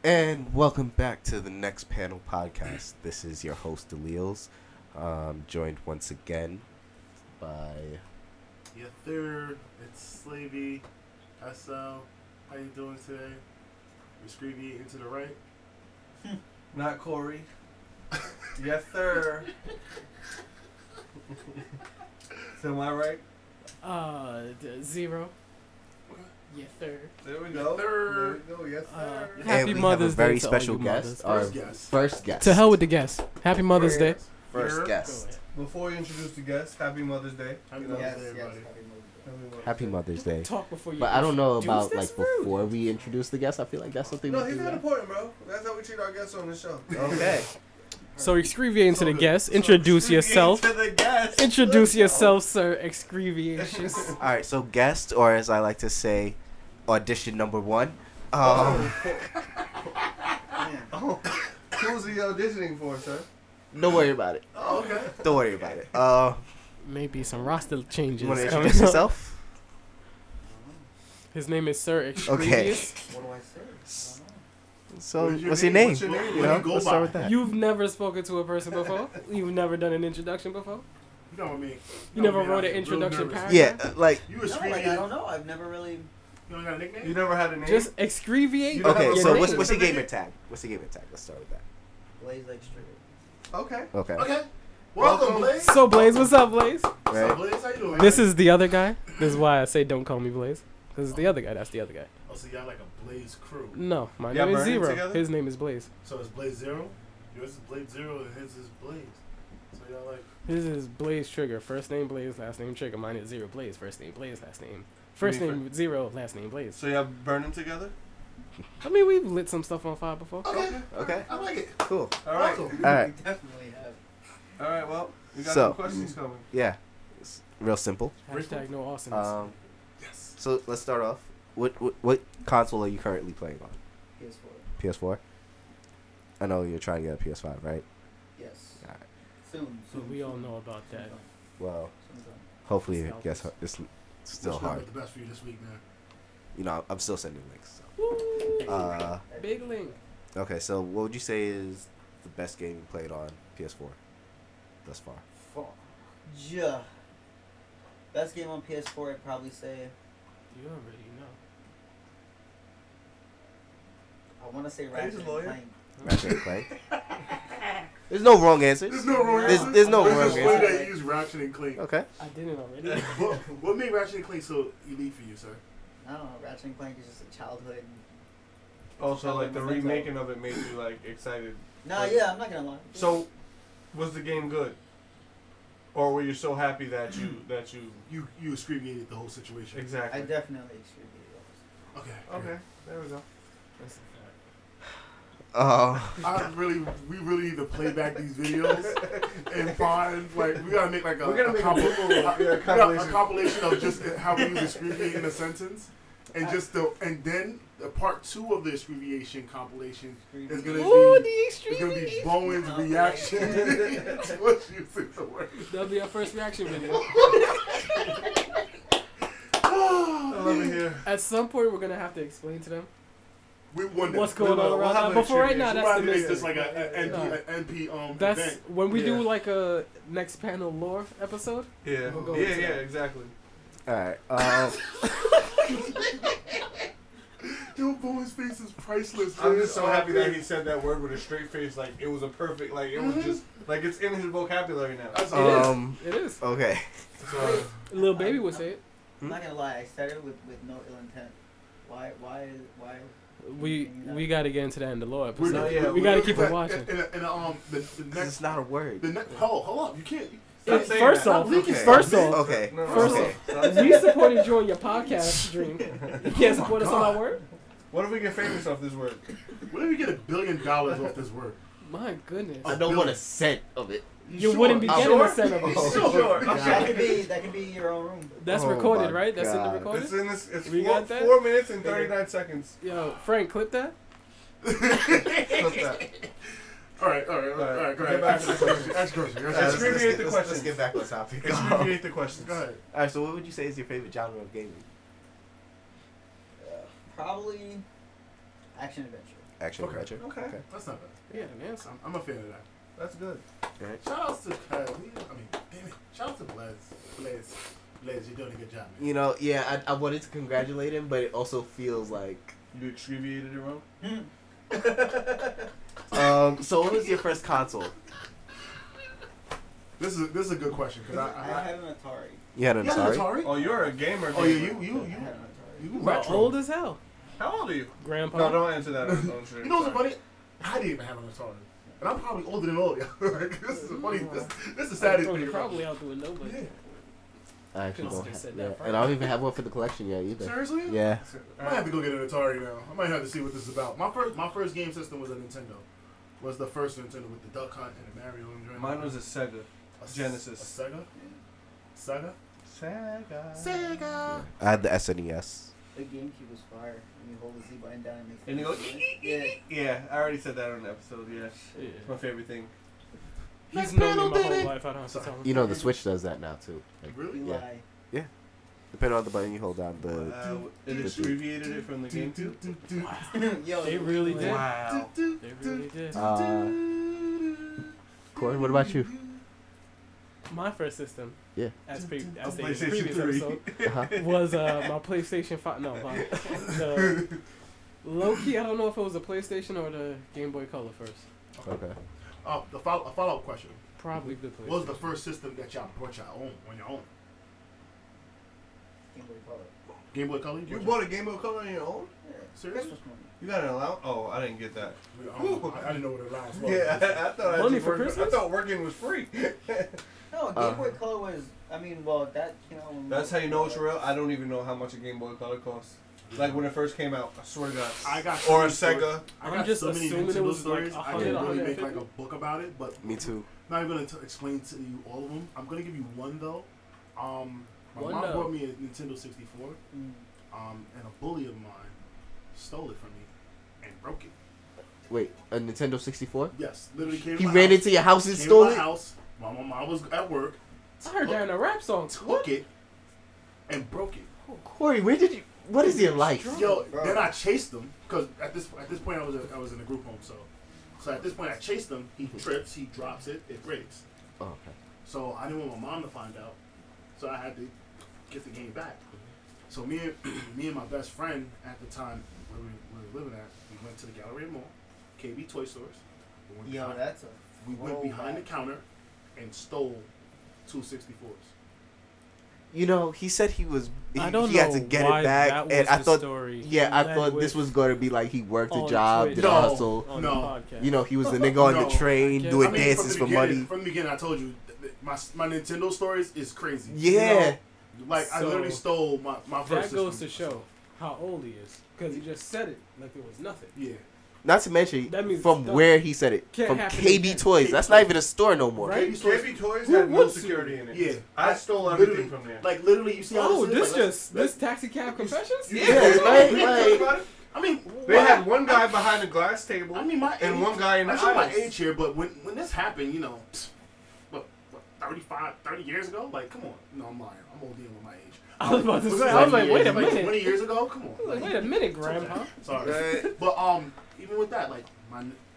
And welcome back to the Next Panel podcast. This is your host, Deleals, joined once again by... Yeah, third, it's Slavey, SL. How you doing today? You're Screevy into the right. Not Corey. Yes, sir. So am I right? Zero. Yeah, third. There we go. Third. There we go. Yes, sir. And Happy we Mother's have a very Day to all special you guest. mothers. First guest. First guest. To hell with the guest. Happy Mother's Day. First Here. guest. Before you introduce the guest, Happy Mother's Day. Happy You know, Mother's Day, everybody. Happy Mother's Day. Talk before you. But I don't know introduce about, this like, fruit. before we introduce the guest. I feel like that's something No, we he's do. not important, bro. That's how we treat our guests on the show. Okay. So excreviate to the So guest. so Introduce Scream yourself. To the guest. Introduce Let's go. yourself, sir. Excreviacious. All right, so guest, or as I like to say, audition number one. Oh, who's he auditioning for, sir? Don't worry about it. Oh, okay. Don't worry about it. Maybe some roster changes. You want to coming introduce up. yourself? His name is Sir Excrevious. Okay. What do I say? So, What is your what's your name? name? What's your name? You What do know, you go let's start by? with that. You've never spoken to a person before? You've never done an introduction before? You know what I mean? You never what I mean? wrote an I'm real introduction nervous. paragraph? Yeah, like, You a No, Screevy? like, I don't know. I've never really. You don't got a nickname? You never had a name? Just excreviate. You don't okay, have a so your what's name. your gamer tag? What's your gamer tag? Let's start with that. Blaze like straight. Okay. Okay. Okay. Welcome, Blaze. So Blaze, what's up, Blaze? What's up, Right. Blaze? How you doing? This is the other guy. This is why I say don't call me Blaze. This is the other guy. That's the other guy. Oh, so y'all like a Blaze crew. No, my Y'all name is burning Zero. together? His name is Blaze. So it's Blaze Zero. Yours is Blaze Zero, and his is Blaze. So y'all like. His is Blaze Trigger. First name Blaze, last name Trigger. Mine is Zero Blaze. First name Blaze, last name. First You mean name Zero, last name Blaze. So y'all burning together? I mean, we've lit some stuff on fire before. Okay. Okay. I like it. Cool. All right. Welcome. All right. We definitely have. All right, well, we got So- some questions coming. Yeah. It's real simple. Hashtag no awesomeness. Yes. So let's start off. What console are you currently playing on? PS4. PS4. I know you're trying to get a PS5, right? Yes. All right. Soon. So we all know about that. Well, Sometime. hopefully It's it gets it's still Which hard. one was the best for you this week, man? You know, I'm still sending links. Woo! So. Big link. Okay. So what would you say is the best game you played on PS4 thus far? Yeah. Best game on PS4, I'd probably say. You already know. I want to say Hey, Ratchet he's a and lawyer. Clank. Ratchet and Clank. There's no wrong answers. There's no wrong There's- answer. there's no It's wrong just funny answer. that you use Ratchet and Clank. Okay. I didn't already. What made Ratchet and Clank so elite for you, sir? I don't know. Ratchet and Clank is just a childhood. Also, like the Memento. remaking of it made you like excited. Nah, Like- yeah, I'm not gonna lie. So, was the game good, or were you so happy that you You abbreviated the whole situation. exactly? I definitely extremely Okay. Okay, there we go. That's a fact. We really need to play back these videos and find we gotta make like We're gonna make a a compilation. compilation of just how we use abbreviate in a sentence, and and then the part 2 of the abbreviation compilation is gonna Ooh, be the it's gonna be extreme. Bowen's reaction to what's using the word. That'll be our first reaction video. I love it here. At some point, we're gonna have to explain to them We won what's this. going on we'll around have that. a But for right now, We're that's about the to make mystery. this like an NP That's event. when we do Yeah. like a next panel lore episode. Yeah, We'll go yeah, into yeah, that. exactly. All right. Yo, Bowen's face is priceless. I'm man. just so Oh, happy man. that he said that word with a straight face, like it was a perfect, like it was just like it's in his vocabulary now. That's It is. Okay. So, Little baby would say it. I'm not gonna lie. I started with no ill intent. Why? We got to get into that in the lore We're episode. not- yeah, we got to keep it watching. And the This next is not a word. hold up, you can't. Stop saying First that. off, leaking Okay. first off, Okay. No, no, First no. Okay. Stop saying we that. supported you on your podcast dream. You can't support us on God. our word? What if we get famous off this word? What if we get $1 billion off this word? My goodness. I don't want a cent of it. You wouldn't be I'm getting sure? a cent of it. Sure. That could be your own room. That's Oh recorded, my right? That's in the God. recorded? It's in this. It's We four, got that? 4 minutes and 39 seconds. Yo, Frank, clip that. Clip that. All right, go ahead. Get back to the question. Ask question. Let's abbreviate the Let's questions. get back on topic. Abbreviate the questions. Go ahead. All right. So, what would you say is your favorite genre of gaming? Probably action adventure. action Okay. adventure. Okay. That's not bad. Yeah, man. So I'm a fan of that. That's good. Alright. Shout outs to damn it. Shout out to Blaze, you're doing a good job, man. You know, yeah, I wanted to congratulate him, but it also feels like. You abbreviated it wrong. So what was your first console? This is a good question because I had an Atari. You had an You had an Atari? Atari? Oh, you're a gamer. Oh, yeah, gamer. you I had an Atari. you Bro, retro. old as hell. How old are you? Grandpa. No, don't answer that. You know what's funny? I didn't even have an Atari, and I'm probably older than all of y'all. Like, this is funny. This is the saddest Throw thing. it about probably out the window, but Yeah. I actually Could've don't just have, said yeah. that And I don't even have one for the collection yet either. Seriously? Yeah. I might have to go get an Atari now. I might have to see what this is about. My first game system was a Nintendo. Was the first Nintendo with the Duck Hunt and the Mario and joint. Mine was a Sega. Genesis. A Sega? Sega? Sega. I had the SNES. The GameCube was fire. When you hold the Z button down, it makes And you go. Yeah. Yeah, I already said that on the episode. Yeah, yeah. it's my favorite thing. He's known me my whole life. I don't have to tell him. You know, the Switch does that now too. Like, Really? You Yeah. lie. depending on the button you hold down, It abbreviated it from the GameCube. Yo, They really did. Wow. They really did. Corey, what about you? My first system. Yeah. As stated in the PlayStation previous 3. episode, Uh-huh. was my PlayStation 5. No, the low key. I don't know if it was the PlayStation or the Game Boy Color first. Okay. A follow-up question. Probably the PlayStation. What was the first system that y'all brought your own on your own? Game Boy Color. Game Boy Color? You bought a Game Boy Color on your own? Yeah. Seriously? Christmas money. You got an allowance? Oh, I didn't get that. I didn't know what it allowance was. Yeah, I thought Money actually for working- Christmas? I thought working was free. No, Game Boy Color was. I mean, well, that came out. When That's how you know it's real. I don't even know how much a Game Boy Color costs. Like when it first came out, I swear to God. I got Or a so many Sega. I I'm got just so many assuming it Nintendo was like stories. I 100, can really make 150. like a book about it, but Me too. I'm not even gonna explain to you all of them. I'm gonna give you one though. My One mom though. brought me a Nintendo 64. Mm. And a bully of mine stole it from me and broke it. Wait, a Nintendo 64? Yes, literally came. He to my ran house, into your house and came stole to my it? house. My mom was at work. I heard that in a rap song. Took it and broke it. Corey, where did you... What is your life? Yo, Bro. then I chased him because at this point I was in a group home. So at this point I chased him. He trips. He drops it. It breaks. Oh, okay. So I didn't want my mom to find out. So I had to get the game back. So me and my best friend at the time where we were living at, we went to the Galleria Mall, KB Toy Stores. We went Yo, behind, that's a. we went behind the counter and stole 2 64s. You know, he said he was... I don't he know had to get why it back, that was and I the thought... story. Yeah, I Led thought with this was going to be like he worked a on job, Twitch. did a No. hustle. on No. the podcast. You know, he was the nigga on No. the train I doing I mean, dances for money. From the beginning, I told you, my Nintendo stories is crazy. Yeah. You know? Like, I So, literally stole my first that goes to system. show how old he is, because he just said it like it was nothing. Yeah. Not to mention, That means from it's done. where he said it. Can't from happen KB again. Toys. That's not even a store no more. Right? KB stores- KB Toys Who had no would sue? security in it. Yeah. I stole everything Literally- from there. Like, literally, you see how Oh, this is? this Like, this taxi cab confessions? Yeah, like- you like- think about it? I mean, They what? had one guy behind a glass table I mean, my and age, one guy in the I'm sure my aisles. age here, but when this happened, you know, what 30 years ago? Like, come on. No, I'm lying. I'm old dealing with my age. I was about to Was say, it I was like, wait a like minute. 20 years ago? Come I on. was like, wait a minute, Grandpa. Sorry. Right. But even with that, like my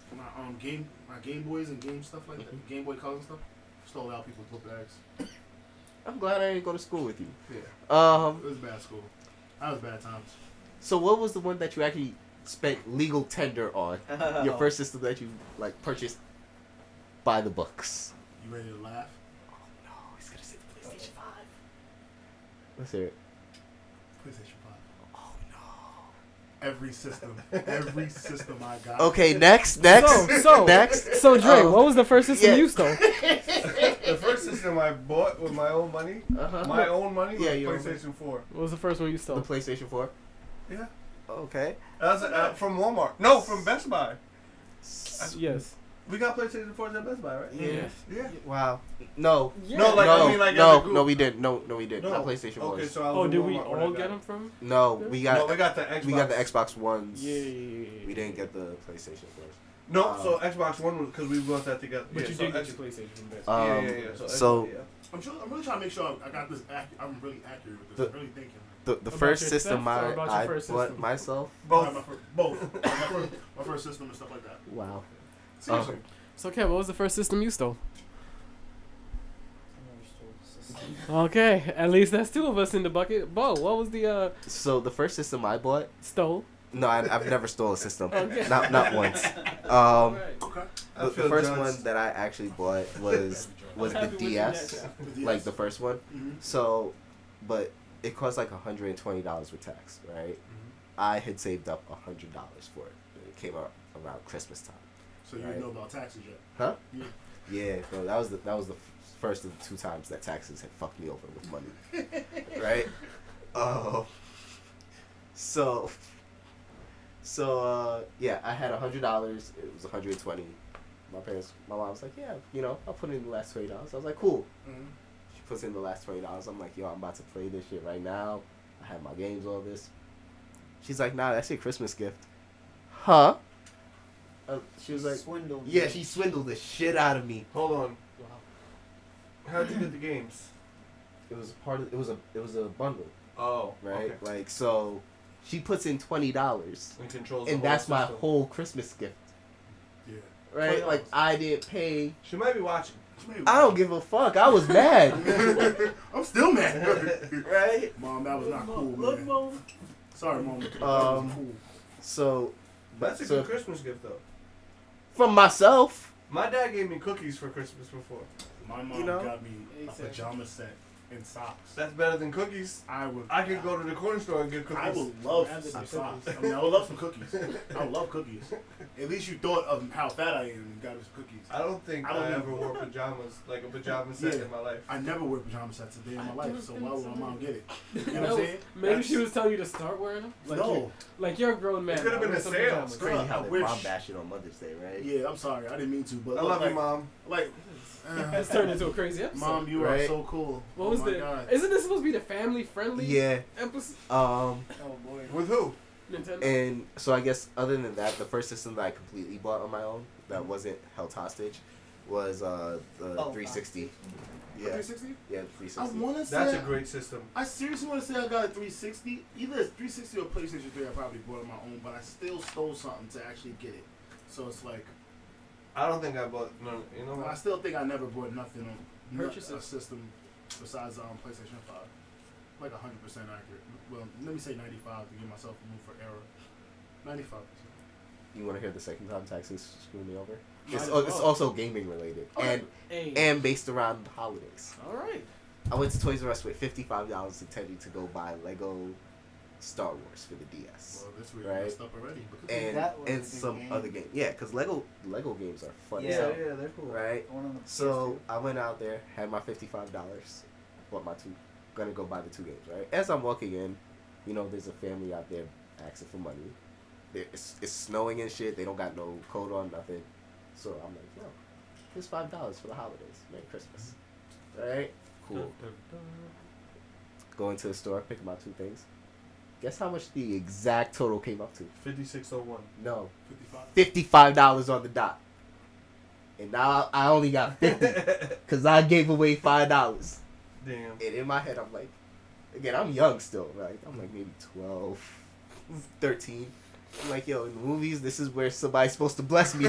Game Boys and game stuff like Mm-hmm. that, Game Boy Color and stuff, stole out people's book bags. I'm glad I didn't go to school with you. Yeah. It was bad school. That was bad times. So what was the one that you actually spent legal tender on? Your first system that you like purchased by the books. You ready to laugh? No, he's gonna say the PlayStation 5. Let's hear it. PlayStation 5. Oh Every system I got. no. Okay, next. Next. So Dre, what was the first system yeah. you stole? The first system I bought with my own money, Uh-huh. my own money, Yeah, was your own PlayStation 4. What was the first one you The stole? PlayStation 4. Yeah. Okay. That was from Walmart. No, from Best Buy. Yes. We got PlayStation 4s at Best Buy, right? Yes. Yeah. Wow. No. Yeah. No, like, no, I mean, like, as a no, group. no, we didn't. No, we didn't. No. Not PlayStation Okay, 4s. so I was Oh, in did we Walmart when I all got get it. them from? No, we No, got we got the Xbox. we got the Xbox Ones. Yeah. We didn't get the PlayStation 4s. No, so Xbox One was because we bought that together. But Yeah, you so did get X- your PlayStation from Best Buy. Yeah. So, So- yeah. I'm really trying to make sure I got this. I'm really accurate with this. I'm really thinking. The About first your system stuff or about your I first bought system? myself. Both. Both. My first system and stuff like that. Wow. Seriously. So, Kev, what was the first system you stole? I never stole the system. Okay, at least that's two of us in the bucket. Bo, what was the So the first system I bought. stole? No, I've never stole a system. Okay. Not once. Right. Okay. The first one that I actually bought was the Happy with your DS, neck. like the first one. Mm-hmm. So, but it cost like $120 with tax, right? I had saved up $100 for it. It came out around Christmas time. So you Right. didn't know about taxes yet? Huh? Yeah. Yeah, bro. That was the first of the 2 times that taxes had fucked me over with money, right? So yeah, I had $100. It was $120. My mom was like, yeah, I'll put in the last $20. I was like, cool. Mm-hmm. She puts in the last $20. I'm like, yo, I'm about to play this shit right now. I have my games, all this. She's like, nah, that's your Christmas gift. Huh? She was like, Swindled. yeah, she swindled the shit out of me. Hold on. How'd you get the games? It was it was a bundle, Oh, right? okay. Like, so she puts in $20, And controls. and the whole that's my system. whole Christmas gift, Yeah. right? $20. Like, I didn't pay. She might be watching. I don't give a fuck. I was mad, I'm still mad. right? Mom, that was not cool, Look, man. Mom. Sorry, Mom. That wasn't cool. So, That's a so good Christmas gift, though. from myself, My dad gave me cookies for Christmas before. My mom know? got me a Exactly. pajama set and socks. That's better than cookies. I could go to the corner store and get cookies. I would love Rather some than socks. cookies. I mean, I would love some cookies. I would love cookies. At least you thought of how fat I am and got us cookies. I don't think I don't I know. ever wore pajamas, like a pajama set Yeah. in my life. I never wear pajama sets a day in my life, so why would my mom get it? You know what No, I'm saying? maybe she was telling you to start wearing them. No. You're a grown man. It could've now, been wear a some sale. pajamas. it's crazy Bruh, how I they wish. mom bash it on Mother's Day, right? Yeah, I'm sorry. I didn't mean to, but I love you, like, Mom. Like, That's turned into a crazy episode. Mom, you are Right? so cool. What oh was my the? God. Isn't this supposed to be the family friendly Yeah. episode? Oh boy. With who? Nintendo. And so I guess other than that, the first system that I completely bought on my own that wasn't held hostage was the 360. Yeah, 360? yeah, I 360. want to say. That's a great system. I seriously want to say I got a 360. Either it's 360 or PlayStation 3. I probably bought on my own, but I still stole something to actually get it. So it's like, I don't think I bought. No, you know I what? still think I never bought nothing on Purchases. a system besides PlayStation 5. Like 100% accurate. Well, let me say 95 to give myself room for error. 95%. You want to hear the second time taxes screwed me over? Might It's, as it's well. also gaming related Okay. and based around the holidays. All right. I went to Toys R Us with $55 intending to go buy Lego Star Wars for the DS. Well, this really Right. messed up already. And That was a and good some game. other game. Yeah, because Lego games are fun as Yeah. hell. Yeah, they're cool. Right? The one on the So I went out there, had my $55, bought my gonna go buy the 2 games, right? As I'm walking in, there's a family out there asking for money. It's snowing and shit. They don't got no coat on, nothing. So I'm like, yo, here's $5 for the holidays. Merry Christmas. Right? Cool. Go into the store, pick my 2 things. Guess how much the exact total came up to? 5601. No, 55. $55 on the dot. And now I only got 50 because I gave away $5. Damn. And in my head, I'm like, again, I'm young still, right? I'm like maybe 12, 13. I'm like, yo, in the movies, this is where somebody's supposed to bless me.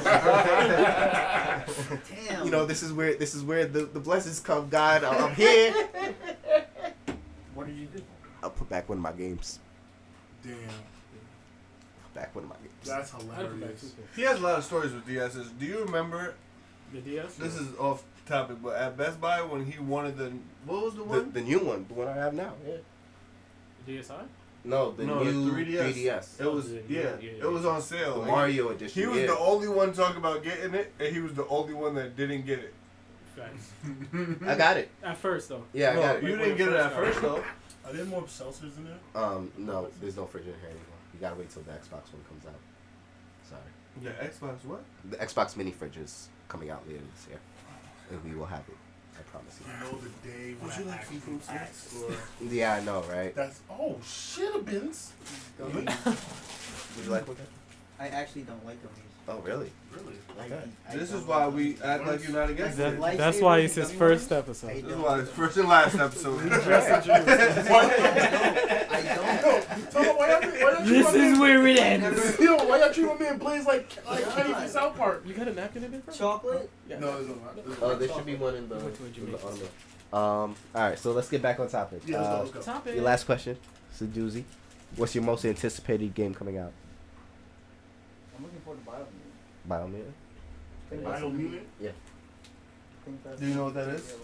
Damn. This is where the blessings come. God, I'm here. What did you do? I'll put back one of my games. Damn. Put back one of my games. That's I'd put back hilarious. 2K. He has a lot of stories with DSs. Do you remember? The DS. This is off topic, but at Best Buy when he wanted what was the one? The new one, the one I have now. Yeah. DSi. No, the new 3DS. 3DS. It was Yeah, it was on sale. The Like, Mario edition. He was yeah. the only one talking about getting it, and he was the only one that didn't get it. Facts. I got it. At first though. Yeah, I No, got it. you Like, didn't get it at when it first though. Are there more seltzers in there? No, there's no fridge in here anymore. You gotta wait till the Xbox one comes out. Sorry. The Xbox what? The Xbox mini fridge is coming out later this year. And we will have it. I promise You you. know the day when Would you I like some actually fruit snacks? asked for. Yeah, I know, right? That's shit, bins. Would you like one? I actually don't like gummies. Oh, really? Really? This is why we act like you're not against it. That's why it's his first episode. This is why it's first and last episode. I don't. Tell me why y'all This treat my is man- where it ends. Yo, why y'all treat my man Blaze like Kenny from South Park? You got a napkin in there, bro? Chocolate? Yeah. No, there's not. Oh, there should be one in the. Which would you in make? the all right, so let's get back on topic. Yeah, let's go. Topic. Your last question, Seduzi. What's your most anticipated game coming out? I'm looking forward to Biomutant. Biomutant? Biomutant? Do you know what that is?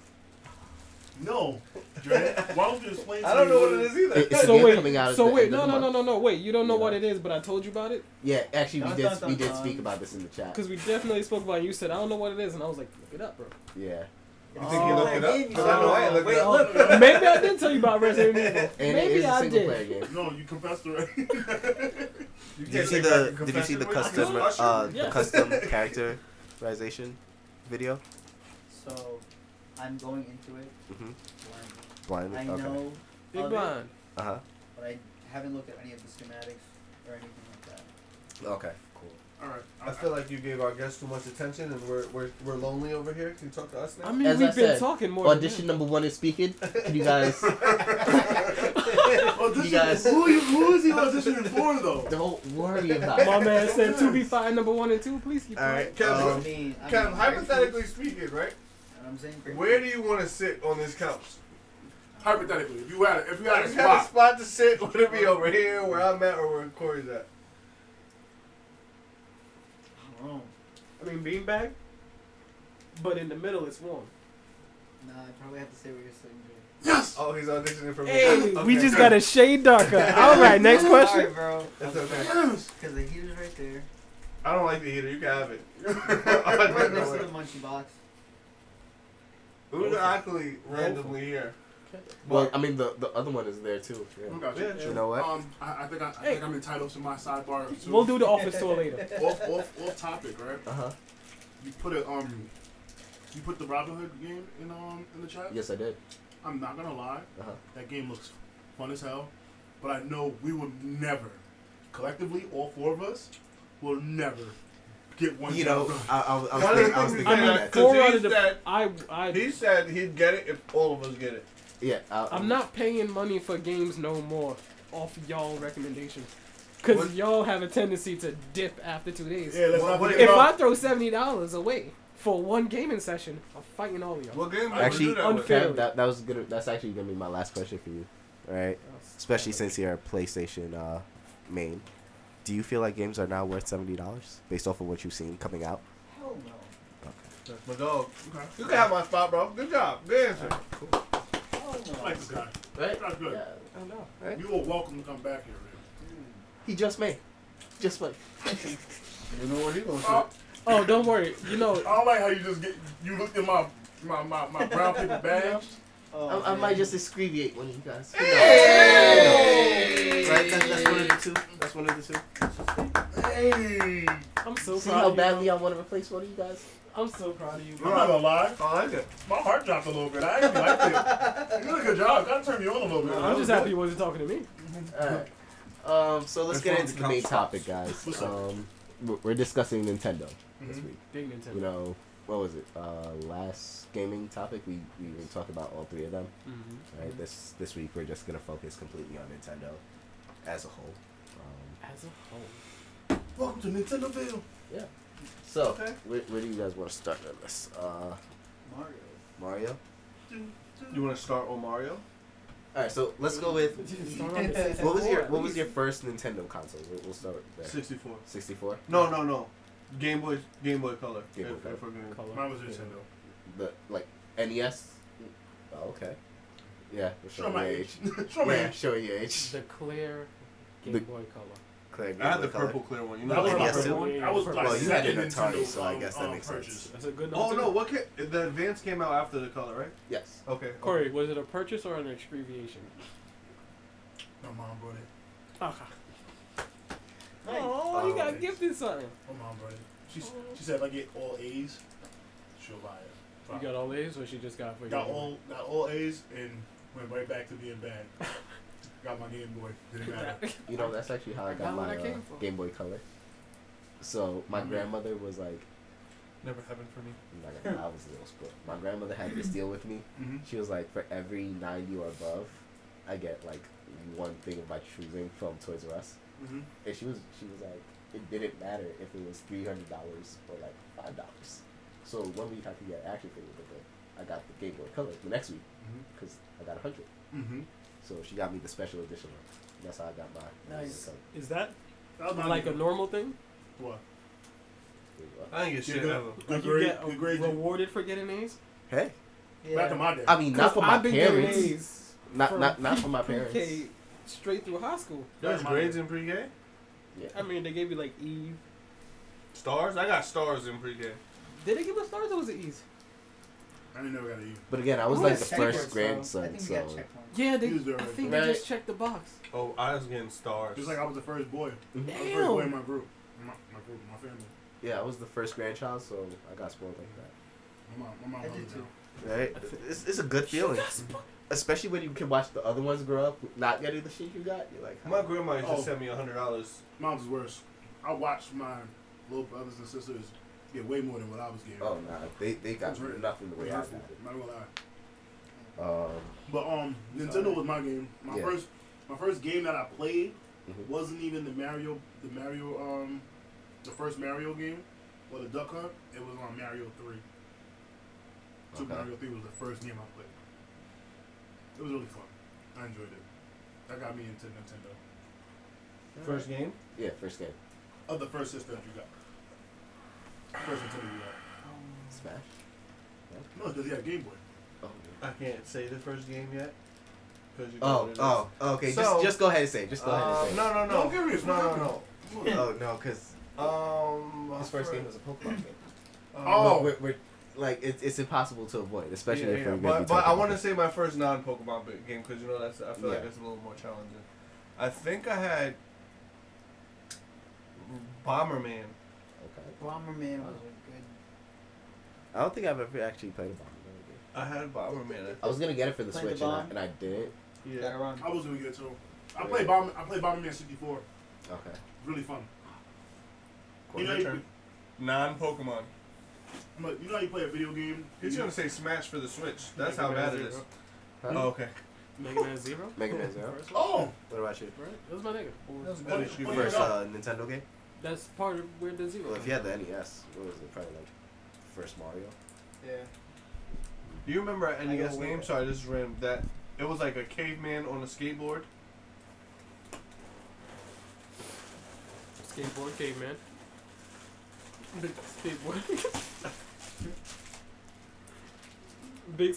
No. Dre, why don't you explain to I don't me know what it is either. It's a So game wait, coming out at so the wait, end of no, the no, month. no. Wait, you don't know Yeah. what it is, but I told you about it Yeah, actually, Dun, we dun, did dun. speak about this in the chat. because we definitely spoke about it. You said I don't know what it is, and I was like, look it up, bro. Yeah. You think you looked it up? Because I know I ain't looked Wait, it up. look. Maybe I did tell you about Resident Evil. And it Maybe is a I single player did. game. No, you confessed already. You Did you can't see take the back Did you see the confession. custom Usher? Yeah. the custom characterization video? So, I'm going into it Mm-hmm. blind. Blind. I Okay. know Big of blind. Uh huh. but I haven't looked at any of the schematics or anything like that. Okay. Cool. All right. I feel like you gave our guests too much attention, and we're lonely over here. Can you talk to us now? I mean, As we've I been said, talking more. Audition number 1 is speaking. Can you guys Audition, guys- who is he auditioning for though? don't worry about My it? man said to be fighting number 1 and 2. Please keep All right, quiet. Kevin. I mean, Kevin, hypothetically speaking, right? I'm saying Where do you want to sit on this couch? Hypothetically, if you had a If you had a spot, spot to sit, would it be over here, where I'm at, or where Corey's at? I don't know. I mean, beanbag, but in the middle it's warm. Nah, I'd probably have to say where you're sitting. Jay. yes. Oh, he's auditioning for me. Hey, Okay, we just good. got a shade darker. All right, next question. Alright, bro. It's okay. Yes. Because the heater's right there. I don't like the heater. You can have it. Right next to the munchie box. Who's actually randomly here? Well, I mean, the other one is there too. I Yeah. got you. Yeah, You know what? I think I Hey. think I'm entitled to my sidebar. Too. We'll do the office tour later. off topic, right? Uh huh. You put you put the Robin Hood game in the chat. Yes, I did. I'm not gonna lie, Uh huh. that game looks fun as hell, but I know we will never, collectively, all 4 of us, will never get one. You job know, done. I was One of the thinking, I was things thinking I mean, about that. Cause 4 he out of the said- I He said he'd get it if all of us get it. Yeah. I'm not paying money for games no more off y'all recommendations. Cause What? y'all have a tendency to dip after 2 days. Yeah, let's not What- forget If about- I throw $70 away for one gaming session, I'm fighting all of y'all. What game? Actually, would you do that with? unfair. Kev, that was gonna. That's actually gonna be my last question for you. All right. Especially since you're a PlayStation main. Do you feel like games are now worth $70 based off of what you've seen coming out? Hell no. That's my dog. Okay. You can have my spot, bro. Good job. Good answer. Hell I no. like this guy. Right. That's good. Yeah, I know. Right. You are welcome to come back here, man. He just made. Just made. You know where he gonna Uh, sit? Oh, don't worry. You know, I don't like how you looked in my brown paper bag. Oh, I might man. just excreviate one of you guys. Who knows? Hey! Right? That's one of the two. That's one of the two. Hey! I'm so See proud how of you. badly I want to replace one of you guys? I'm so proud of you. I'm not gonna lie. I like it. My heart dropped a little bit. I actually liked it. You did a good job. Gotta turn me on a little bit. I'm just happy you wasn't talking to me. Alright. So let's This get one's into the main couch topic, guys. What's up? We're discussing Nintendo this Mhm. week. Big Nintendo. You know, what was it? Last gaming topic, we were talking about all 3 of them. Mm-hmm. Right. This week we're just gonna focus completely on Nintendo as a whole. As a whole. Welcome to Nintendoville. So Okay. where do you guys want to start on this? Mario. Mario. You want to start on Mario? All right. So let's go with. Start on the What was your first Nintendo console? We'll start there. 64. 64. No. Game Boy Color. Game Boy If Color. we're gonna- color. Mine was Nintendo. The like NES. Oh, okay. Yeah. we're Show showing my your age. Show my Yeah, age. showing your age. The clear Game The- Boy Color. Clear Game I had Boy the Color. purple clear one. You That know was that my NES first too? one. I was Well, like you had second an Atari, Nintendo, so I guess that makes purchase. sense. That's a good Oh number. no! What the Advance came out after the color, right? Yes. Okay. Corey, was it a purchase or an excreviation? My mom brought it. Okay. Nice. Oh, you got nice. gifted something. My mom brought it. She said if I get all A's, she'll buy it. You got all A's, or she just got for Got you? all A's and went right back to being bad. Got my Game Boy. Didn't matter. You know, that's actually how I I got got my where that came from. Game Boy Color. So my Mhm. grandmother was like, Never happened for me. I'm not gonna, I was a little spoiled. My grandmother had this deal with me. Mm-hmm. She was like, for every 90 or above, I get like one thing of my choosing from Toys R Us. Mm-hmm. And she was like, it didn't matter if it was $300 or like $5. So one week I could get action figure, but then I got the Game Boy Color the next week because I got 100. Mm-hmm. So she got me the special edition one. That's how I got my Nice. Color. Is that That was my like a game. normal thing? What? There you go. I didn't get Yeah, shit good. ever. Good Like you grade. get Good grade. rewarded for getting A's? Hey, Back in my day. I mean, not for my I've been getting parents. A's Not from not for my parents. pre-K straight through high school. There's Mine. grades in pre-K? Yeah. I mean, they gave you like E. Stars? I got stars in pre-K. Did they give us stars or was it E's? I didn't never got an E. But again, I was We like got the check first marks, grandson, I think we so got check marks. Yeah, they. He was there I already. think Right. they just checked the box. Oh, I was getting stars. Just like I was the first boy. Mhm. I was the first boy in Damn. my group. My group, my family. Yeah, I was the first grandchild, so I got spoiled like that. My mom I held did me too. down. Right? It's a good feeling, especially when you can watch the other ones grow up, not getting the shit you got. You're like, My grandma used to Oh. send me $100. Mom's is worse. I watched my little brothers and sisters get way more than what I was getting. oh nah, they got It was hurt. nothing the It way was I hurtful. got it. Not gonna lie. Um, But Nintendo was my game. My Yeah. first game that I played Mhm. wasn't even the first Mario game or the Duck Hunt. It was on Mario 3. Super Okay. Mario 3 was the first game I played. It was really fun. I enjoyed it. That got me into Nintendo. First game? yeah, first game, Of the first system you got. First Nintendo you got. Smash. No, because he had Game Boy. Oh, I can't say the first game yet. 'Cause you know oh, what it is. okay. So- just go ahead and say. it. Just go ahead and say. it. No, No, I'm curious, what No. Oh no, because My his first game was a Pokemon game. Oh. we're like it's impossible to avoid, especially if we're gonna But be I talking want to about say my first non-Pokemon game because you know I feel like Yeah. it's a little more challenging. I think I had Bomberman. Okay. Bomberman was a good. I don't think I've ever actually played a Bomberman game. I had Bomberman. I was gonna get it for the Played the Switch Bomb? and I didn't. Got Yeah. around. I was really good too. I Yeah. played Bomberman 64. Okay. Really fun. Cool, You know, your turn. Non-Pokemon. But you know how you play a video game? He's You- gonna say Smash for the Switch. That's Mega how Man bad it is. Zero. Huh? Oh, okay. Mega Man Zero. Mega Man Zero. First one? Oh! What about you? Right, that was my nigga. That was a Oh, good issue. oh, First yeah. Nintendo game. That's part of where the Zero. Well, if comes you had the NES, what was it? Probably like first Mario. Yeah. Do you remember an I NES go with game? it. Sorry, this is random. That it was like a caveman on a skateboard. from. Skateboard caveman. Big skateboard. Big.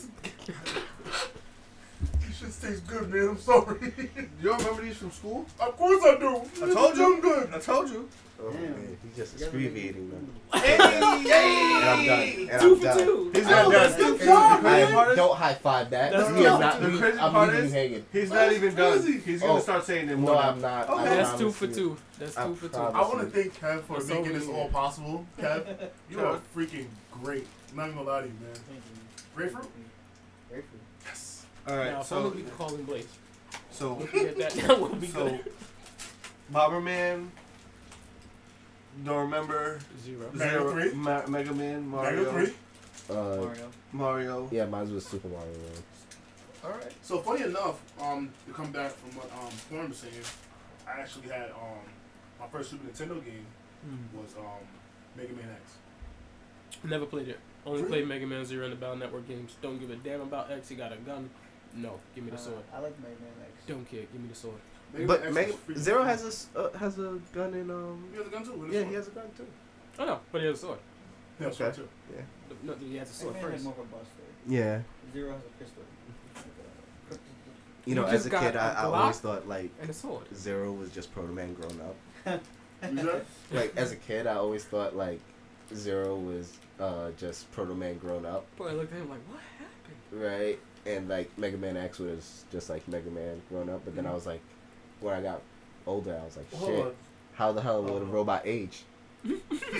This shit tastes good, man. I'm sorry. You don't remember these from school? Of course I do. I told you. I'm good. I told you. Oh Damn. man, he's just You ever abbreviating them. Hey! And I'm done. And Two I'm for done. two. He's Oh, not that's done. good job, The crazy part I is- don't high five that. That's We are not- not. the we- crazy I'm part leaving you is- hanging. He's not That's even done. crazy. He's Oh. gonna start saying it more. No, now. I'm not. Okay. I That's two promise for you. two. That's I two for two. promise. I want to thank Kev for That's making so this weird. all possible. Kev, you Sure. are freaking great. I'm not even gonna lie to you, man. Thank you. Grapefruit? Grapefruit. Yes. All right, Now, if so only we could call him Blaze. so We can get that. That would be so good. Bomberman. Don't remember. Zero. Mario 3? Mega Man, Mario, Mario 3? Mario. Mario. Yeah, mine was Super Mario World. All right. So funny enough, to come back from what Thorn was saying, I actually had my first Super Nintendo game was Mega Man X. Never played it. Only Really? played Mega Man Zero and the Battle Network games. Don't give a damn about X. He got a gun. No, give me the sword. I like Mega Man X. Don't care. Give me the sword. Mega But Man X Mega, was freaking Zero fun. has a gun in He has a gun too. with his Yeah, sword. he has a gun too. Oh no, but he has a sword. He has a sword Okay. too. No, he has a sword Mega Man first. had more of a buster. Yeah. Zero has a pistol. You know, You as just a got kid, a I Glock? always thought like And a sword. Zero was just Proto Man grown up. You know? Like as a kid, I always thought like Zero was just Proto Man grown up, Boy, I looked at him like, what happened? right? And like Mega Man X was just like Mega Man grown up. But then I was like, when I got older, I was like, Hold shit, on. how the hell would a robot age? Yeah.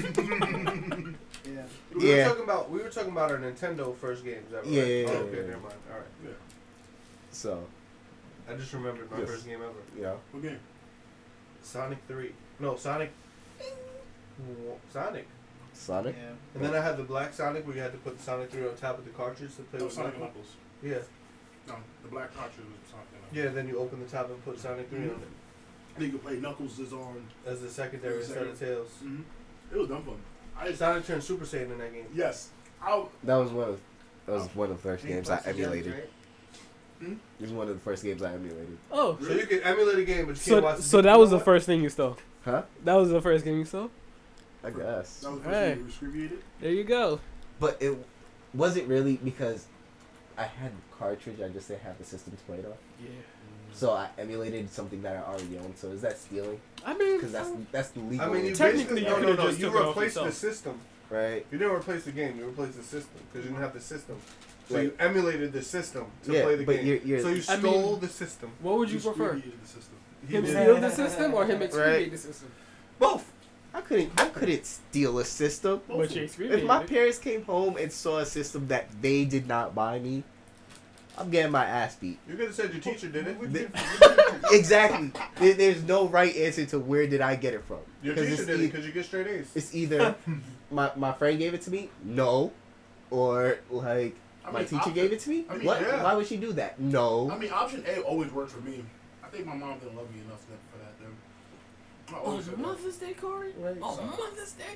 We Yeah. were talking about our Nintendo first games ever. Yeah, right? yeah, Oh, yeah, okay, yeah. never mind. All right. So I just remembered my Yes. first game ever. you know, What game? Sonic 3. No, Sonic. Sonic. Sonic. Yeah. And then I had the black Sonic where you had to put the Sonic 3 on top of the cartridge to play Oh, with Sonic and Knuckles. Knuckles. Yeah. No, the black cartridge was Sonic and Knuckles. Yeah, then you open the top and put Sonic 3 on it Then you could play Knuckles is on. as the secondary As a instead of Tails. Mm-hmm. It was dumb fun. Sonic turned Super Saiyan in that game. Yes. That was one of the first games I Plus the gems, emulated. right? It was one of the first games I emulated. Oh, So you can emulate a game, but you can't watch so the that was the first thing you stole. Huh? That was the first game you stole. I guess. That was the Hey. first thing you recreated. There you go. But it wasn't really because I had the cartridge. I just didn't have the system to play it on. Yeah. So I emulated something that I already owned. So is that stealing? I mean, Because that's the legal. I mean, you Technically, basically, you no. could've just You took it off replaced the yourself. system. right. You didn't replace the game. You replaced the system because you didn't have the system. So Right. you emulated the system to Yeah, play the but game. you're So you I stole mean- the system. what would you prefer? Recreated the system. Him did. steal the system or him excavate the system? Both. I couldn't steal a system. But you excavated If my it. parents came home and saw a system that they did not buy me, I'm getting my ass beat. You could have said your teacher did it. Exactly. There's no right answer to where did I get it from. Your 'Cause teacher it's did it e- because you get straight A's. It's either my friend gave it to me, no, or like I my mean, teacher option- gave it to me. I mean, What? yeah. Why would she do that? No. I mean, option A always worked for me. I think my mom didn't love me enough for that. Then. I always said On that. Mother's Day, Corey? Right. On Mother's Day?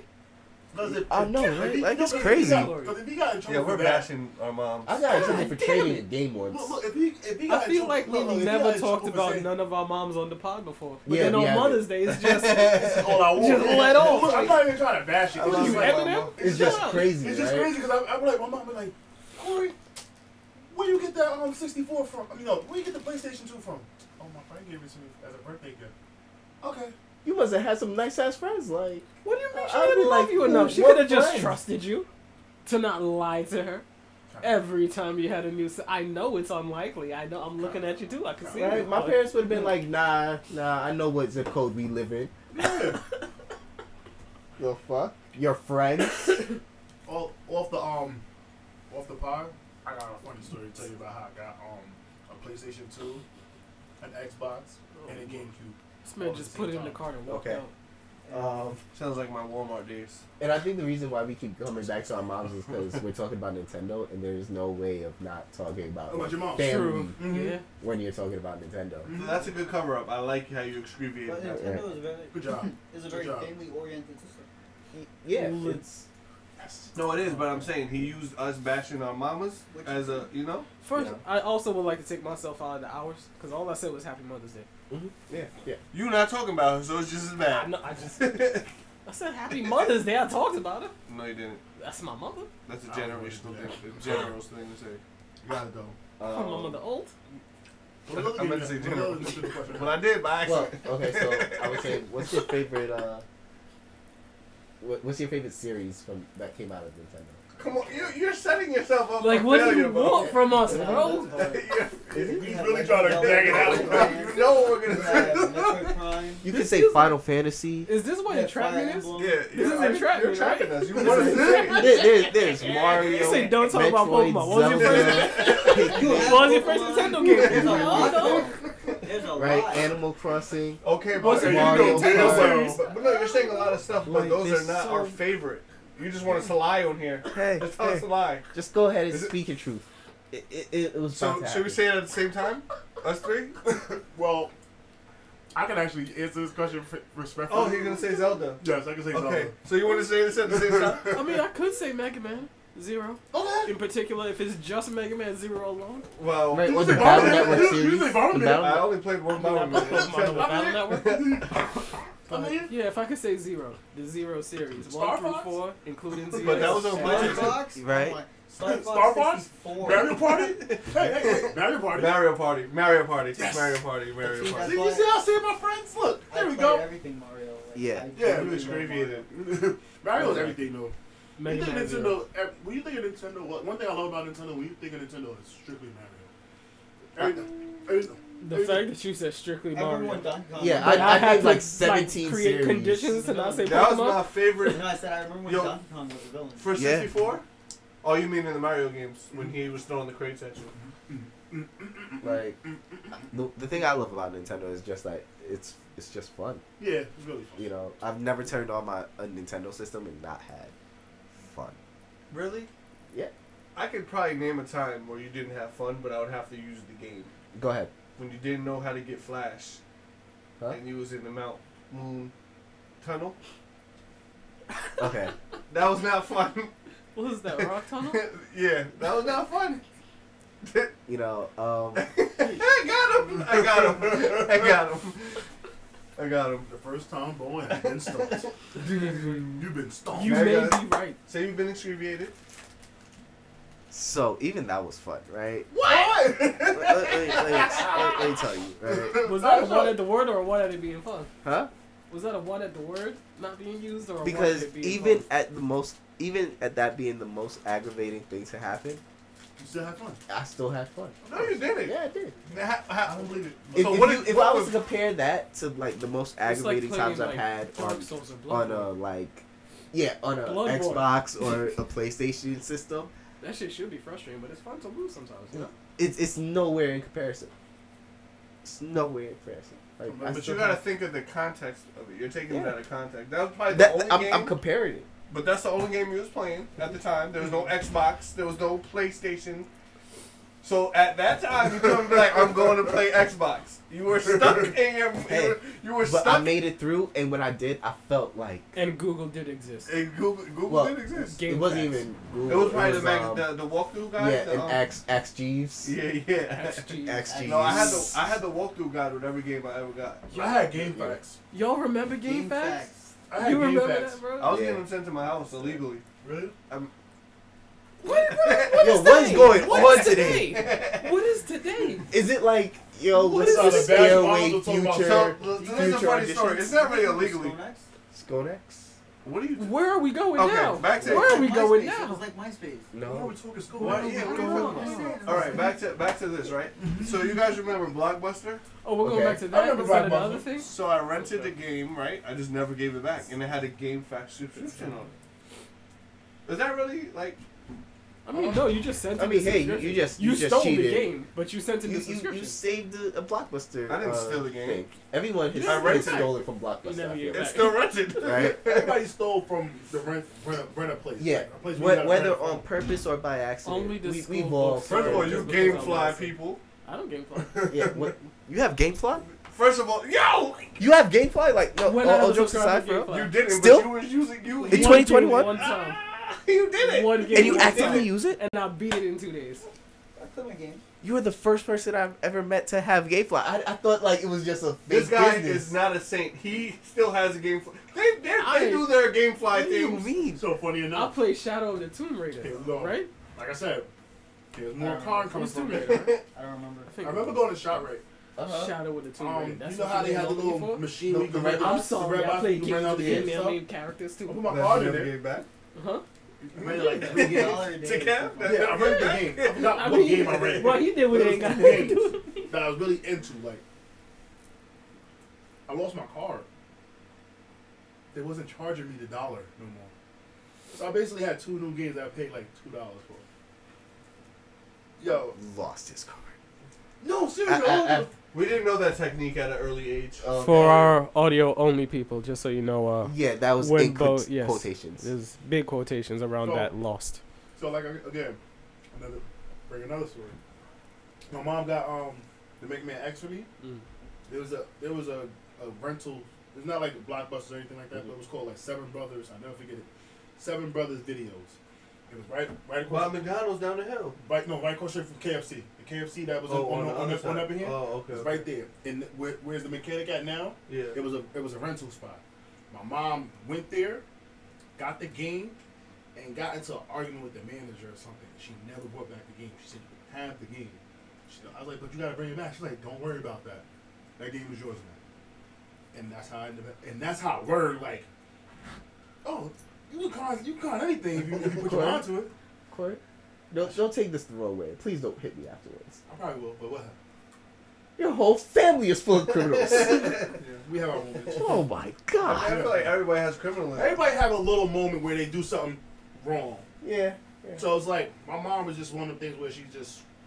I know, right? Like, it's Because crazy. if he got in trouble Yeah, we're for that, bashing our moms. I got in trouble God for damn trading it. a game once. look, if he I got in feel trouble- like look, if we've he never got in talked trouble for about saying- none of our moms on the pod before. But Yeah, then we on haven't. Mother's Day, it's just This is all I want. Just let off. Look, I'm not even trying to bash it. I It's love just you my like, mom. Eminem. It's just Chill out. crazy, it's just right? crazy because I'm like, my mom be like, Corey, where you get that 64 from? I mean, no, where you get the PlayStation 2 from? Oh, my friend gave it to me as a birthday gift. Okay. You must have had some nice ass friends, like. What do you mean she I'd be didn't love like, you enough? She what could have just friend? trusted you to not lie to her every time you had a new. I know it's unlikely. I know. I'm looking at you too. I can see Right? it. My but- parents would have been like, nah, I know what zip code we live in. Yeah. The fuck? Your friends? Off the pod, I got a funny story to tell you about how I got a PlayStation 2, an Xbox, and a GameCube. This man just put it in the cart and walked Okay. out. Sounds like my Walmart days. And I think the reason why we keep coming back to our moms is because we're talking about Nintendo, and there's no way of not talking about How about your mom? family True. Mhm. Yeah. when you're talking about Nintendo. Mhm. That's a good cover up. I like how you But excruciated that. Nintendo is very Good job. is a very Good job. family oriented system. Yeah, Ooh. it's Yes. No, it is, but I'm saying he used us bashing our mamas Which- as a, you know? First, Yeah. I also would like to take myself out of the hours because all I said was Happy Mother's Day. yeah. You not talking about her, so it's just as I bad. know. I just. I said Happy Mother's Day. I talked about it. No, you didn't. That's my mother. That's a I don't know generational what thing. to do. Generous thing to say. You got it though. Oh, my mother old. I meant to say general. But But I did by Well, accident. okay, so I would say, what's your favorite? What's your favorite series from that came out of Nintendo? Come on, you're setting yourself up Like, for what do failure, you bro. want from us, bro? He's really trying to drag it out, bro. You know what we're gonna say. Metroid Prime. You could say Final Fantasy. Is this what Yeah, entrapment Fire is? Emblem. Yeah, This is entrapment, you're trapping right? us. You want us to say it. There's Mario. You say don't talk about Metroid, Pokemon. What was your Zelda, What was your first Nintendo game? There's a Oh, lot. no. There's a right? lot. Animal Crossing. Okay, What's but your Mario Nintendo Kart. series? But no, you're saying a lot of stuff, but Like, those are there's not so- our favorite. You just want us to lie on here. Hey, Just tell us to lie. just go ahead and Is it- speak your truth. It was So, about to should we happen. say it at the same time? Us three? Well, I can actually answer this question respectfully. Oh, he's gonna say Zelda. Yes, I can say Okay, Zelda. so you want to say this at the same time? I mean, I could say Mega Man Zero. Okay. In particular, if it's just Mega Man Zero alone. Well, Right, You or the say Battle Bomberman? Network You series. say Bomberman? The Battle I only played one I mean, I Battle played Pokemon on the Battle Network. I mean, Yeah, if I could say Zero, the Zero series, Star 1 through Fox? 4, including Zero. But that was on Star PlayStation. Fox? Right. Oh my- Star Fox Star Fox? 64. Mario Party? Hey, Mario Party. Mario Party, Mario Party, Yes. Mario Party, Mario See, Party. See, you see how I say my friends? Look, I there we played go. everything Mario. Like, Yeah. I Yeah, totally you love abbreviated. Mario. Mario's everything, though. Mega You think Man Nintendo, Zero. when you think of Nintendo, one thing I love about Nintendo, when you think of Nintendo, it's strictly Mario. Everything. The fact that you said strictly Everyone Mario. Donkey Kong. Yeah, But I had think to, like 17 create series. conditions to not say That was Pokemon. my favorite No, I said I remember when Yo. Donkey Kong was a villain. for Yeah. 64. Oh, you mean in the Mario games when he was throwing the crates at you? Like the thing I love about Nintendo is just like it's just fun. Yeah, it's really fun. You know, I've never turned on a Nintendo system and not had fun. Really? Yeah. I could probably name a time where you didn't have fun, but I would have to use the game. Go ahead. When you didn't know how to get Flash, Huh? and you was in the Mount Moon tunnel. Okay. That was not fun. What was that, rock tunnel? Yeah, that was not fun. You know, I got him. I got him. I got him. I got him. The first time Bowen has been stumped. You've been stumped. You I may got be right. Say you've been excoriated. so even that was fun, right? What? Let me tell you, right? Was that a one at the word or a one at it being fun? Huh? Was that a one at the word not being used or a Because one at it being even fun? even at that being the most aggravating thing to happen, You still have fun. I still had fun. No, you didn't. Yeah, I did. I don't believe it. If, So if, what you, is- if what I was was- to compare that to like the most It's like aggravating playing, times I've like, had Dark on Souls or on Bloodborne. on a Bloodborne. Xbox or a PlayStation system, That shit should be frustrating, but it's fun to lose sometimes. You know? it's nowhere in comparison. It's nowhere in comparison. Like, I But still you gotta have- think of the context of it. You're taking it Yeah. out of context. That was probably the that, only I'm, game. I'm comparing it. But that's the only game you was playing at the time. There was no Xbox. There was no PlayStation. So at that time, you couldn't be like, I'm going to play Xbox. You were stuck in your... Hey, you were But stuck. I made it through, and when I did, I felt like And Google did exist. And Google Well, did exist. Game it wasn't facts. even Google. It was probably was, the walkthrough guide. yeah, the, and X Jeeves. Yeah. XG. XG. No, I had the walkthrough guide with every game I ever got. I had Game Facts. Y'all remember Game Facts? I had You Game remember Facts. that, bro? I was Yeah. getting them sent to my house illegally. Really? Yo, what's going on today? What is today? Is it like, yo, What what's is the this? Stairway Basketball talking about Future? So, this is a Future funny story. editions? It's not really illegally. Skonex? What are you... Where are we going Okay, now? back to- Where are we going It now? was like MySpace. Why are No. we talking school? What? Yeah, what are you talking about? All right, back to this, right? So you guys remember Blockbuster? Oh, we're going Okay. back to I that. remember Is that Black another Button. thing? So I rented the game, right? I just never gave it back, and it had a Game Facts subscription on it. Is that really like? I mean, no, you just sent I him mean, the hey, subscription. you just You just stole cheated. the game, but you sent him the You subscription. saved a Blockbuster. I didn't steal the game. thing. Everyone has I rented it. stolen from You Blockbuster. never I get feel. It's back. still rented, Right? Everybody stole from the rent a place. Yeah. Like, a place where you gotta Whether rent on from. purpose or by accident, Only the school we've all. books First of all, you Just because I'm GameFly awesome. people. I don't Gamefly. Yeah, what? You have GameFly? First of all, yo, You have GameFly? Like, no, When I all was jokes subscribed aside, to bro. Gamefly. you didn't. Still? But you was using you. In One 2021? game, One time. You did it. One game. And you one actively time. use it? And I beat it in 2 days. I play my game. You are the first person I've ever met to have GameFly. I thought like it was just a This fake guy business. is not a saint. He still has a GameFly. They I- do their GameFly What do you things. mean? So funny I enough, played Shadow of the Tomb Raider, Here we go. right? like I said, there's more I con coming Who's from Tomb it. Raider? I don't remember. I remember going to ShopRite. Shadow of the Tomb Raider. That's You know what how they made had the me little for? machine The where you can red rent box? I'm out- the sorry, red I box, played you can games rent out with the the game game stuff. named characters I put too. my That card you in never there. gave back. Huh? I made it like $3 games. To Kev? Yeah, I rented the game. I forgot I what mean, game I rented. well, he did what But he it ain't got was to do. games that I was really into. Like, I lost my card. They wasn't charging me the dollar no more. So I basically had 2 new games that I paid like $2 for. Yo, Lost his card. no, seriously. We didn't know that technique at an early age. For our audio only people, just so you know, Yeah, that was when in both- yes. quotations. there's big quotations around So- that lost. So like again, bring another story. My mom got the Mega Man X for me. Mm. There was a rental. It's not like a Blockbuster or anything like that, but it was called like Seven Brothers. I never forget it. Seven Brothers Videos. It was right Well, across, McDonald's down the hill. right across straight from KFC. The KFC that was on up in here. Oh, okay. It's right there. And where's the mechanic at now? Yeah. It was a rental spot. My mom went there, got the game, and got into an argument with the manager or something. She never brought back the game. She said you can have the game. I was like, but you gotta bring it back. She's like, don't worry about that. That game is yours now. And that's how I learned like, oh, you can anything if you put your mind to it. Court? Don't take this the wrong way. Please don't hit me afterwards. I probably will, but what? Your whole family is full of criminals. We have our moments. Oh my I god. feel like everybody has criminal in it. Everybody have a little moment where they do something wrong. Yeah. So it's like my mom was just one of the things where she just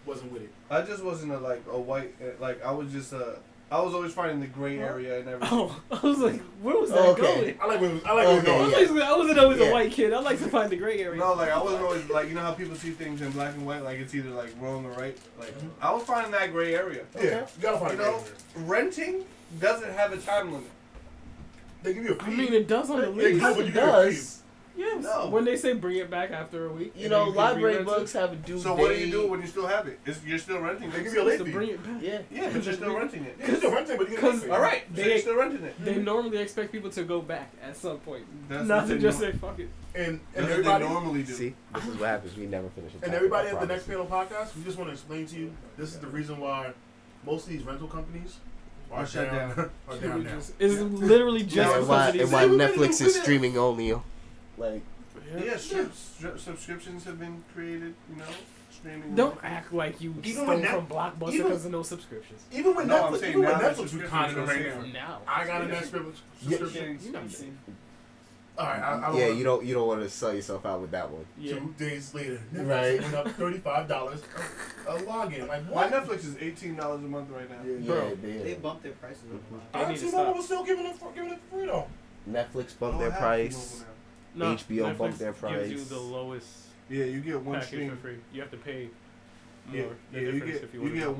wasn't with it. I just wasn't a white, like, I was just I was always finding the gray area and everything. Oh, I was like, where was that Okay. going? I like where it was going. Yeah. I wasn't always Yeah. a white kid. I like to find the gray area. No, like, I wasn't always, like, you know how people see things in black and white, like, it's either, like, wrong or right? Like, I was finding that gray area. Yeah, you gotta find You a know, know, renting doesn't have a time limit. they give you a fee. I mean, it does on the They lease. do, but It you get a fee. does. Yes. No. When they say bring it back after a week. You and know, then can library re-rent it. books have a due So date. what do you do when you still have it? You're still renting They it. give you a late To fee. bring it back. Yeah. Yeah, but you're still renting it. Yeah, you still renting, but you get a late fee. All right, so They- you're still renting it. They normally expect people to go back at some point. That's Not what to they just nor- say fuck it. And That's what everybody, they normally do. See, this is what happens. We never finish. a and topic, everybody I at the next promise panel podcast, we just want to explain to you this is the reason why most of these rental companies are Are shut down. down. Are Can down we now. just- It's literally just you. Yeah, And because why, of these. and why We didn't- Netflix we is didn't- streaming only. Like, Yeah, subscriptions have been created, you know, streaming. Don't act like you Even stole when from Net- Blockbuster even- because of no subscriptions. Even with No, I'm Netflix, saying even with now that Netflix, we subscriptions kind are of right saying- now. Now. I got a Yeah. subscription. You not seen. All right, I don't yeah, wanna- you don't want to sell yourself out with that one. Yeah. 2 days later, Netflix Right. went up $35 a login. Like My what? Netflix is $18 a month right now. Yeah. Bro, They bumped their prices up. They I need to T-Mobile stop. was still giving it for free though. Netflix bumped I their don't have price. T-Mobile No, HBO Netflix bumped their gives you price. the lowest now. Yeah, you get one package stream. for free. You have to pay more. Yeah, The yeah, you difference get if you you want get to.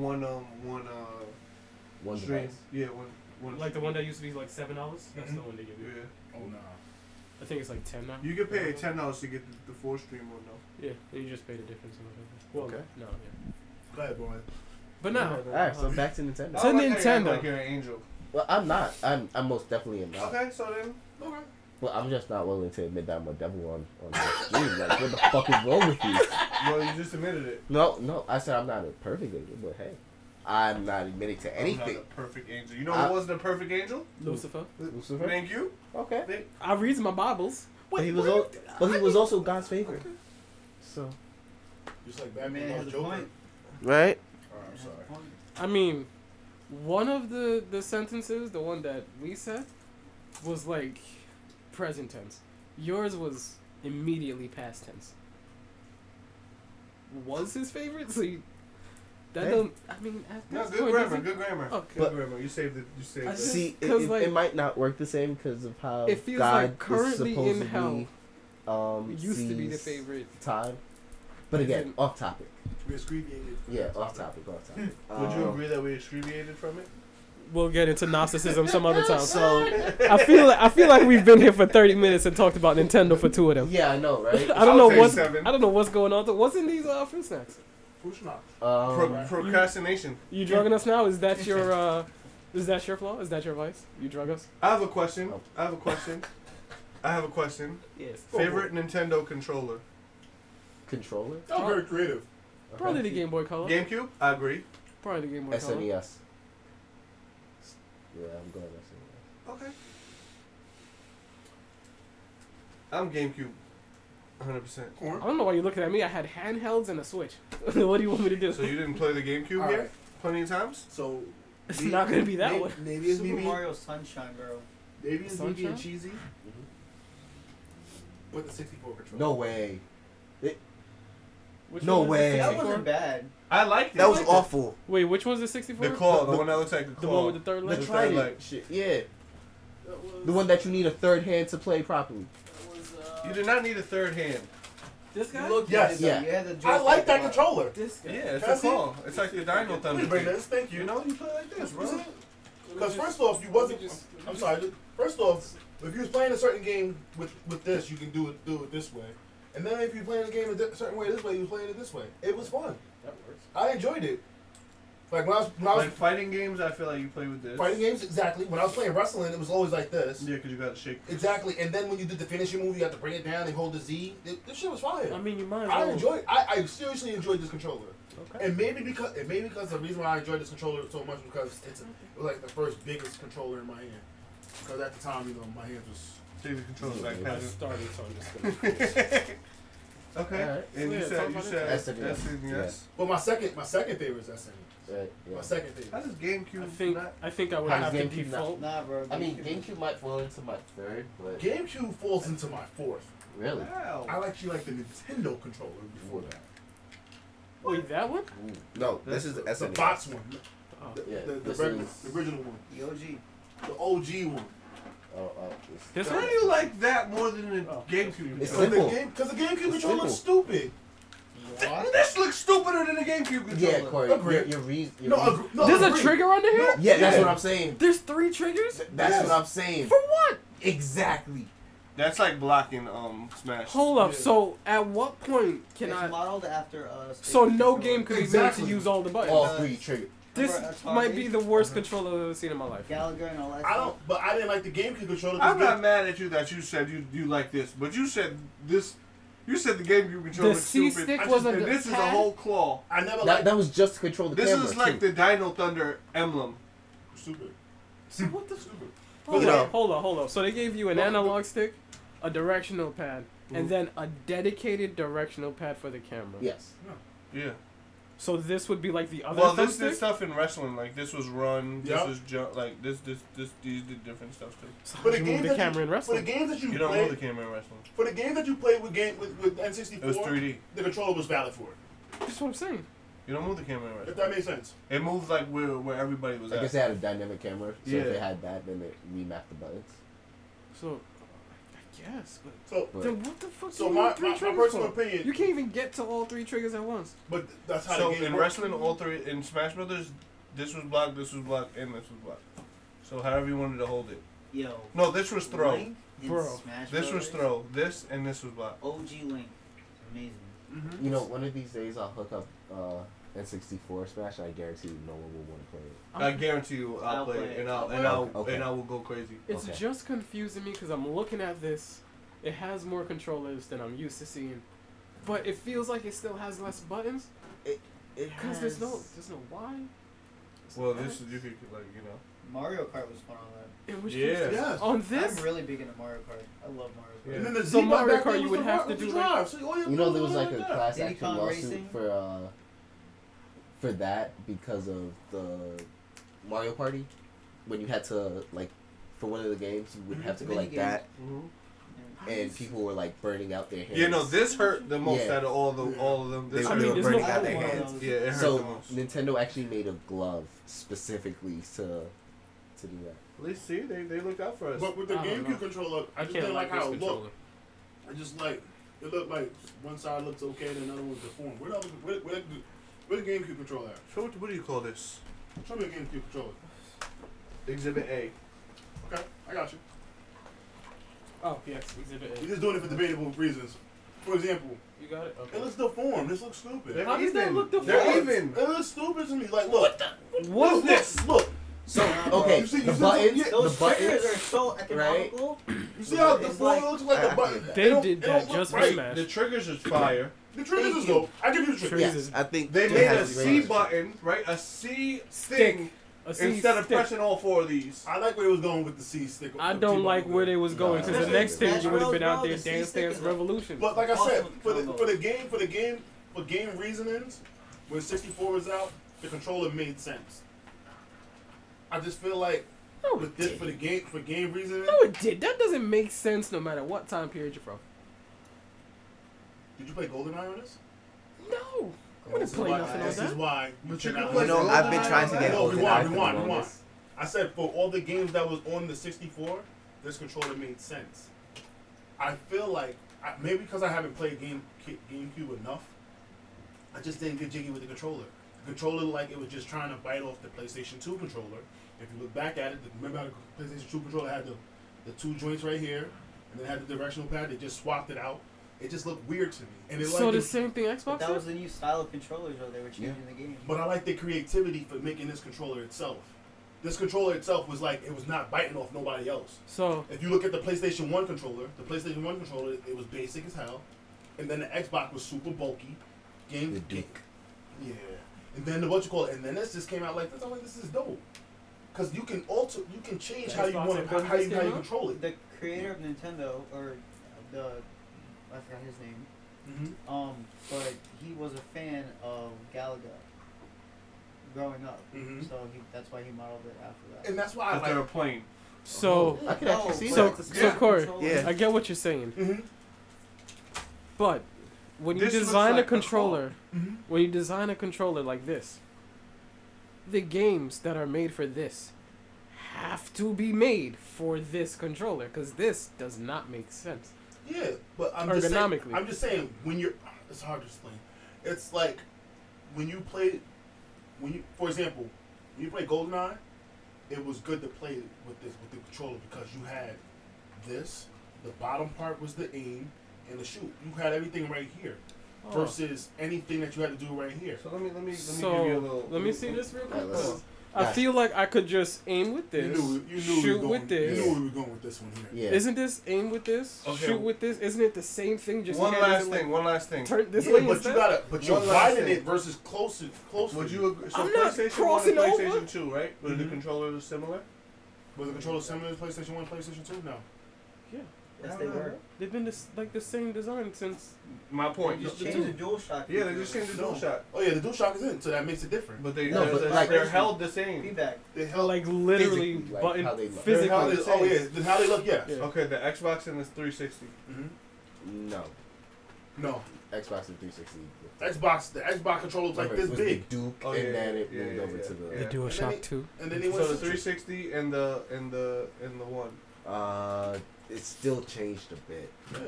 One stream. device. Yeah, one. Like the one that used to be like $7. That's Mhm. the one they give you. Yeah, Oh nah. I think it's like 10 now. you can pay $10 to get the 4-stream one though. Yeah, and you just pay the difference or whatever. Well, Okay. no, yeah. Go ahead, boy. But no. All right, so back to Nintendo. To I like how you act Nintendo. Like you're an angel. Well, I'm not. I'm most definitely am not. Okay, so then. Okay. Well, I'm just not willing to admit that I'm a devil on the stream. Like, what the fuck is wrong with you? Well, you just admitted it. No. I said I'm not a perfect angel, but hey, I'm not admitting to I'm not anything. a perfect angel. You know who wasn't a perfect angel? Lucifer. Lucifer. Thank you. Okay. I read my Bibles. But he was also God's favorite. So. Just like That man Batman has loves a Joker. point. Right. Alright, I'm sorry. I mean, one of the sentences, the one that we said, was like present tense. Yours was immediately past tense. Was his favorite? So that Hey. don't. I mean, at No, this good point, grammar. does it- Good grammar. Okay. Good grammar. You saved it. You saved I it. just- See, 'cause, it like, might not work the same because of how It feels God like currently is in supposedly, hell used to be the sees favorite. time. But again, Isn't- off topic. We abbreviated. Yeah, off topic. Off topic. Would you agree that we excreviated from it? We'll get into Gnosticism some other time. So I feel like we've been here for 30 minutes and talked about Nintendo for 2 of them. yeah, I know, right? I don't know say what's 7. I don't know what's going on. What's in these fruit snacks? Who's not? Procrastination. You drugging us now? Is that your flaw? Is that your vice? You drug us? I have a question. Oh. I have a question. Yes. Favorite Nintendo controller? Controller. That was very creative. Probably the Game Boy Color. GameCube? I agree. Probably the Game Boy Color. SNES. Yeah, I'm going SNES. Okay. I'm GameCube. 100%. I don't know why you're looking at me. I had handhelds and a Switch. What do you want me to do? So you didn't play the GameCube All yet? right. Plenty of times? So It's not gonna be that maybe, one. Maybe it's Super BB. Mario Sunshine, bro. Maybe it's BB Sunshine? and cheesy with the 64 controller. No way. Which No one was the way. That 64? wasn't bad. I liked it. That was I liked it. awful. Wait, which one's the 64? The claw, the The- one that looks like a The claw. one with the third The leg? With Trident that, like- shit. Yeah. That was, The one that you need a third hand to play properly. that was, You did not need a third hand. This guy? You looked Yes. at it, though. Yeah. You had the I joystick like that a lot. controller. This guy. Yeah, it's Can I a see? claw. It's like the Dino Thunder. Please bring this. Thank You you. know, you play like this, bro. Because first off, you wasn't. I'm sorry. First off, if you was playing a certain game with this, you can do it this way. And then if you playing the game a certain way this way, you was playing it this way. It was fun. That works. I enjoyed it. Like when I was Like fighting games, I feel like you play with this. fighting games, exactly. When I was playing wrestling, it was always like this. Yeah, because you got to shake. Exactly. And then when you did the finishing move, you had to bring it down and hold the Z. This shit was fire. I mean, you might as I well. enjoyed. I seriously enjoyed this controller. Okay. And maybe because the reason why I enjoyed this controller so much because it was like the first biggest controller in my hand. Because at the time, my hand was. Take the controls back, I Patrick. started, so I'm just gonna. Okay. Alright. And Yeah, you talk said about it. SNES. SNES. But my second favorite is SNES. Right. My Yeah. second favorite. How does GameCube not? I think I would How have does to GameCube default. Nah, bro. I mean, GameCube might fall into my third, but GameCube falls into my fourth. really. I actually like the Nintendo controller before that. Wait, that one? No, this is the The SNES. box one. Oh. Yeah, The this regular, is- the original one. The OG. The OG one. Oh, This Why one? do you like that more than the Oh. GameCube? It's controller? simple. Because the GameCube It's controller looks simple. stupid. What? This looks stupider than the GameCube controller. Yeah, Corey. Agree. Your reason. No, There's a agree. trigger under here? Yeah, that's Yeah. what I'm saying. There's 3 triggers? That's Yes. what I'm saying. For what? Exactly. That's like blocking Smash. Hold up. Yeah. So at what point can It's I? modeled after So Space no Controller. game could be Exactly. made to use all the buttons. All 3 trigger. This Remember Atari? might be the worst controller I've ever seen in my life. Gallagher and all that I stuff. don't, but I didn't like the GameCube controller. I'm 'cause not mad at you that you said you like this, but you said this. You said the GameCube controller The was C stupid. stick I just- wasn't And the this is a pad? whole claw. I never That, liked that was just to control the This camera. is like too. the Dino Thunder emblem. stupid. So what the? Stupid. Hold You know- up, hold up. So they gave you an analog stick, a directional pad, and then a dedicated directional pad for the camera. Yes. Yeah. So this would be like the other Well, thumb this stick? did stuff in wrestling. Like this was run. This Yup. was jump. Like this. These did different stuff too. So For how'd the you move games the that camera in for the wrestling? games that you, You don't played, know the camera in wrestling. for the games that you played with N64, It was 3D. the controller was valid for it. That's what I'm saying. You don't move the camera in If wrestling. that makes sense. It moves like where everybody was I at. guess they had a dynamic camera, so Yeah. if they had that, then it remapped the buttons. So, I guess, but So, But then what the fuck? so you my, need 3 my, my triggers personal for? opinion, You can't even get to all 3 triggers at once. but that's how So the game in works. wrestling, all 3 in Smash Brothers, this was blocked, and this was blocked. So however you wanted to hold it. Yo. No, this was throw. Link in Bro. Smash This was Brothers. throw. This and this was blocked. OG Link. Amazing. Mhm. You know, one of these days I'll hook up N64 Smash, and I guarantee you no one will want to play it. I guarantee you, I'll I'll play play it, it. and Okay. I will go crazy. It's Okay. just confusing me because I'm looking at this. It has more controllers than I'm used to seeing, but it feels like it still has less buttons. It Because there's no Y. Well, this is you could like Mario Kart was fun on that. In which Yeah. case, Yes. on this, I'm really big into Mario Kart. I love Mario Kart. Yeah. And then the So Z Mario back Kart, then you was would the have rock to with do the like- drive. So all you You know, there was have like to a do is class Diddy action Kong lawsuit Racing? for that because of the Mario Party. When you had to like, for one of the games, you would Mhm. have to go Mini like games. that, Yeah. and people were like burning out their hands. Yeah, no, this hurt the most Yeah. out of all of them. They This I were mean, hurt. there's burning no- out their One of hands. those. Yeah, it hurt the So most. Nintendo actually made a glove specifically to do that. At least see, they looked out for us. But with the I don't know. GameCube controller, I I just can't didn't like this how it controller. looked. I just like it looked like one side looks okay and another one's deformed. Where the GameCube controller at? So what do you call this? Show me the GameCube controller. Exhibit A. Okay, I got you. Oh yes, Exhibit You're A. just doing it for debatable reasons. For example, You got it. it Okay. looks deformed. This looks stupid. They're How does that even. look They're deformed? even. It looks stupid to me. Like, look. What look, is this? Look. So Nah, okay, You see- the you see buttons, yeah, the Those triggers buttons. are so economical. You see how It's deformed like- it looks like the button? They It don't- did it don't that look just for right. Smash. The triggers is fire. The triggers Thank is you. dope. I give you the triggers. Triggers. Yes, I think They it made has a to be C right. button, right? A C Stick. thing A C instead of stick. pressing all 4 of these. I like where it was going with the C stick. I the don't T-button like where there. they was going because the Smash next stage you would have been Bros, out there the C Dance stick Dance is a- Revolution. But like I said, Awesome for combo. the game reasonings, when 64 was out, the controller made sense. I just feel like No, with it this didn't. for game reasoning, No, it did. That doesn't make sense no matter what time period you're from. did you play GoldenEye on this? No. I wouldn't This is play why- nothing on This is that. why But cannot you can play play You know, I've been GoldenEye trying to on get that. No, GoldenEye rewind, for the rewind. longest. I said for all the games that was on the 64, this controller made sense. I feel like maybe because I haven't played GameCube enough, I just didn't get jiggy with the controller. The controller, like it was just trying to bite off the PlayStation 2 controller. If you look back at it, remember how the PlayStation 2 controller had the 2 joints right here, and then had the directional pad. They just swapped it out. It just looked weird to me. And it So like the it- same thing But Xbox that did? was the new style of controllers, though. They were changing the game. But I like the creativity for making this controller itself. This controller itself was like it was not biting off nobody else. So If you look at the PlayStation 1 controller, it was basic as hell. And then the Xbox was super bulky. The Duke. Yeah. And then and then this just came out like this. I'm like, this is dope. Because you can change The how you Xbox want and to, how you came out? control it. The creator of Nintendo, or I forgot his name. Mm-hmm. But he was a fan of Galaga growing up, Mm-hmm. so that's why he modeled it after that. And that's why I But they're like. playing. so I can actually see but So- that. it's a so Smash Corey, controller. Yeah. I get what you're saying, Mm-hmm. but when you This looks design like a a controller, Mm-hmm. when you design a controller like this, the games that are made for this have to be made for this controller because this does not make sense. Yeah, but I'm just saying. Ergonomically. I'm just saying when you're. It's hard to explain. It's like when you play. For example, when you play GoldenEye, it was good to play with the controller because you had this. The bottom part was the aim and the shoot. You had everything right here versus anything that you had to do right here. So let me give you a So little. let me see this real quick. Alright, let's- 'cause I feel like I could just aim with this, You knew shoot we were going, with this. You knew we were going with this one here. Yeah. Isn't this aim with this, Okay. shoot with this? Isn't it the same thing? Just One you can't last just, like, thing. One last thing. Turn this Yeah, way but instead? you gotta, but you're One last widening thing. it versus closer. Would you agree? So I'm not PlayStation 1 crossing and over. PlayStation 2, right? Were the Mhm. controllers similar? Was the controller similar to PlayStation 1, PlayStation 2? No. Yeah, Yes, they were. they've been like the same design since. My point. They just changed the DualShock. Yeah, they just changed the No. DualShock, Oh yeah, the DualShock is in, so that makes it different. but they No, but they're, like- they're held the same. feedback. They held Like literally Physically, like, button how they look. physically. how they, the oh same. yeah, then how they look, yes. Yeah. Okay, the Xbox and the 360. Mm-hmm. No. No, Xbox and 360. the Xbox controller was like Remember, this it was big, the Duke, Oh, and yeah, then it yeah, moved yeah, over yeah. to Yeah. the. The And then DualShock 2. and then they So went the to 360 and the one. It still changed a bit. Yeah.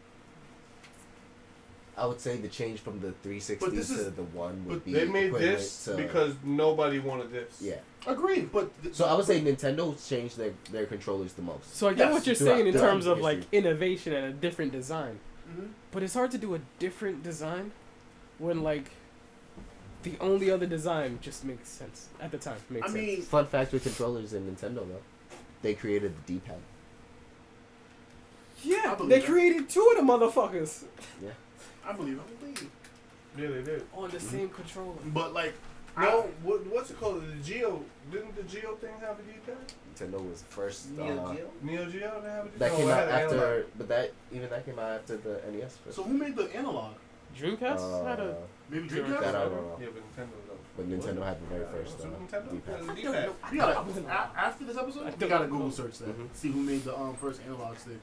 I would say the change from the 360 But this to is- the one would but be They made equivalent this to, because nobody wanted this. yeah. Agreed, but So I would say Nintendo changed their controllers the most. So I get Yes, what you're throughout- saying in throughout terms of like history. innovation and a different design, Mhm. but it's hard to do a different design when like the only other design just makes sense at the time. Makes I sense. mean, Fun fact with controllers in Nintendo though, they created the D-pad. I Yeah, believe they that. created two of the motherfuckers I believe it. Yeah, they did. on the same controller. But like, No, what's it called? The Geo. Didn't the Geo thing have a D-pad? Nintendo was first. Neo Geo? Neo Geo didn't have a D-pad? That No, came it out had an after, analog. but that came out after the NES. First. so who made the analog? Dreamcast had a. Maybe Dreamcast? Dreamcast. that I don't know. Yeah, but Nintendo though. But Nintendo had the very first Super Nintendo D-pad. has a D-pad. We gotta after this I episode, we don't gotta know. Google search that. Mhm. See who made the first analog stick.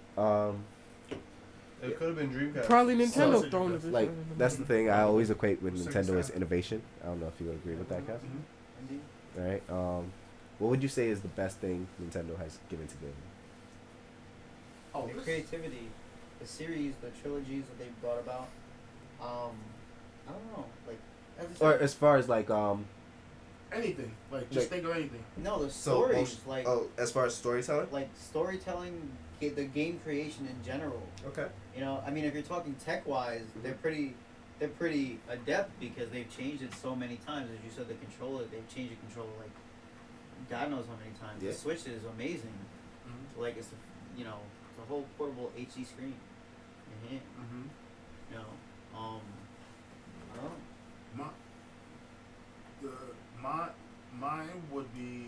It could have been Dreamcast. Probably Nintendo So- throwing the Like that's the thing I always equate with Six, Nintendo is seven. innovation. I don't know if you would agree with that, Cass. Indeed. All right. What would you say is the best thing Nintendo has given to gaming? Oh, The this- creativity, the series, the trilogies that they brought about. I don't know. Like, as I Or said, as far as like anything. Like just Like- think of anything. no, the So, stories, like as far as storytelling? like storytelling, the game creation in general. Okay. You know, I mean, if you're talking tech wise, they're pretty adept because they've changed it so many times. As you said, the controller, they've changed the controller like God knows how many times. Yeah. The Switch is amazing. Mm-hmm. Like it's it's a whole portable HD screen. In hand, Mm-hmm. you know, I don't know. Mine would be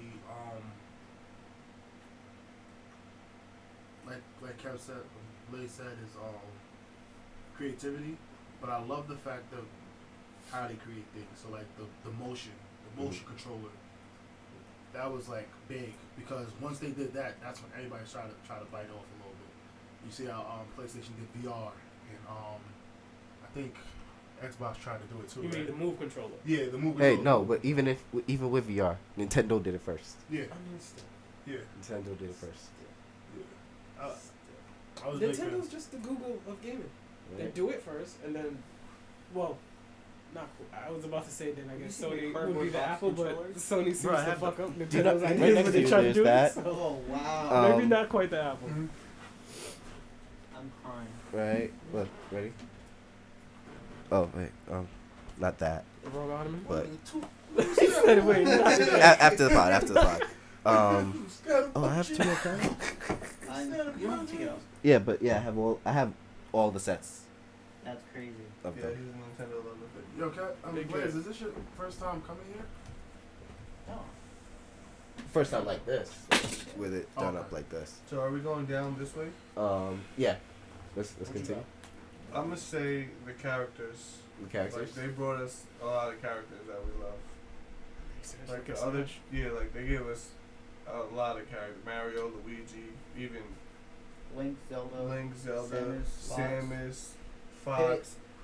like Kev said, Lay said is creativity, but I love the fact of how they create things. So like the motion controller, that was like big because once they did that, that's when everybody started to try to bite off a little bit. You see how PlayStation did VR and I think Xbox tried to do it too. You right? mean the Move controller? Yeah, the movie. hey no, but even with VR, Nintendo did it first. Yeah, I mean, still. yeah. Nintendo did it first. I was a big fan. Nintendo's just the Google of gaming. They Right? do it first, and then, well, not. I was about to say then I guess You see the Sony would cardboard be the box Apple, but controllers? Sony seems Bro, I to have fuck up you know- Nintendo's right ideas next when to they you, try to there's do that. it. So Oh wow! maybe Um, not quite the Apple. Mhm. I'm crying. Right? Look, ready? Oh wait, not that. The Rogue Ottoman. But He said, wait, not that. after the pod, after the pod. Oh, I have two more cards. You don't have to take it off. Yeah, but yeah, I have all the sets That's crazy. of Yeah, them. he's a Nintendo lover. Yo, Kat, Big Blaze, kid. is this your first time coming here? No. First time like this, with it done Okay. up like this. So are we going down this way? Yeah. Let's What you continue. I'm gonna say the characters. The characters. Like they brought us a lot of characters that we love. Like the other, like they gave us a lot of characters. Mario, Luigi, even Link, Zelda. Link, Zelda, Samus, Fox. Samus, Fox.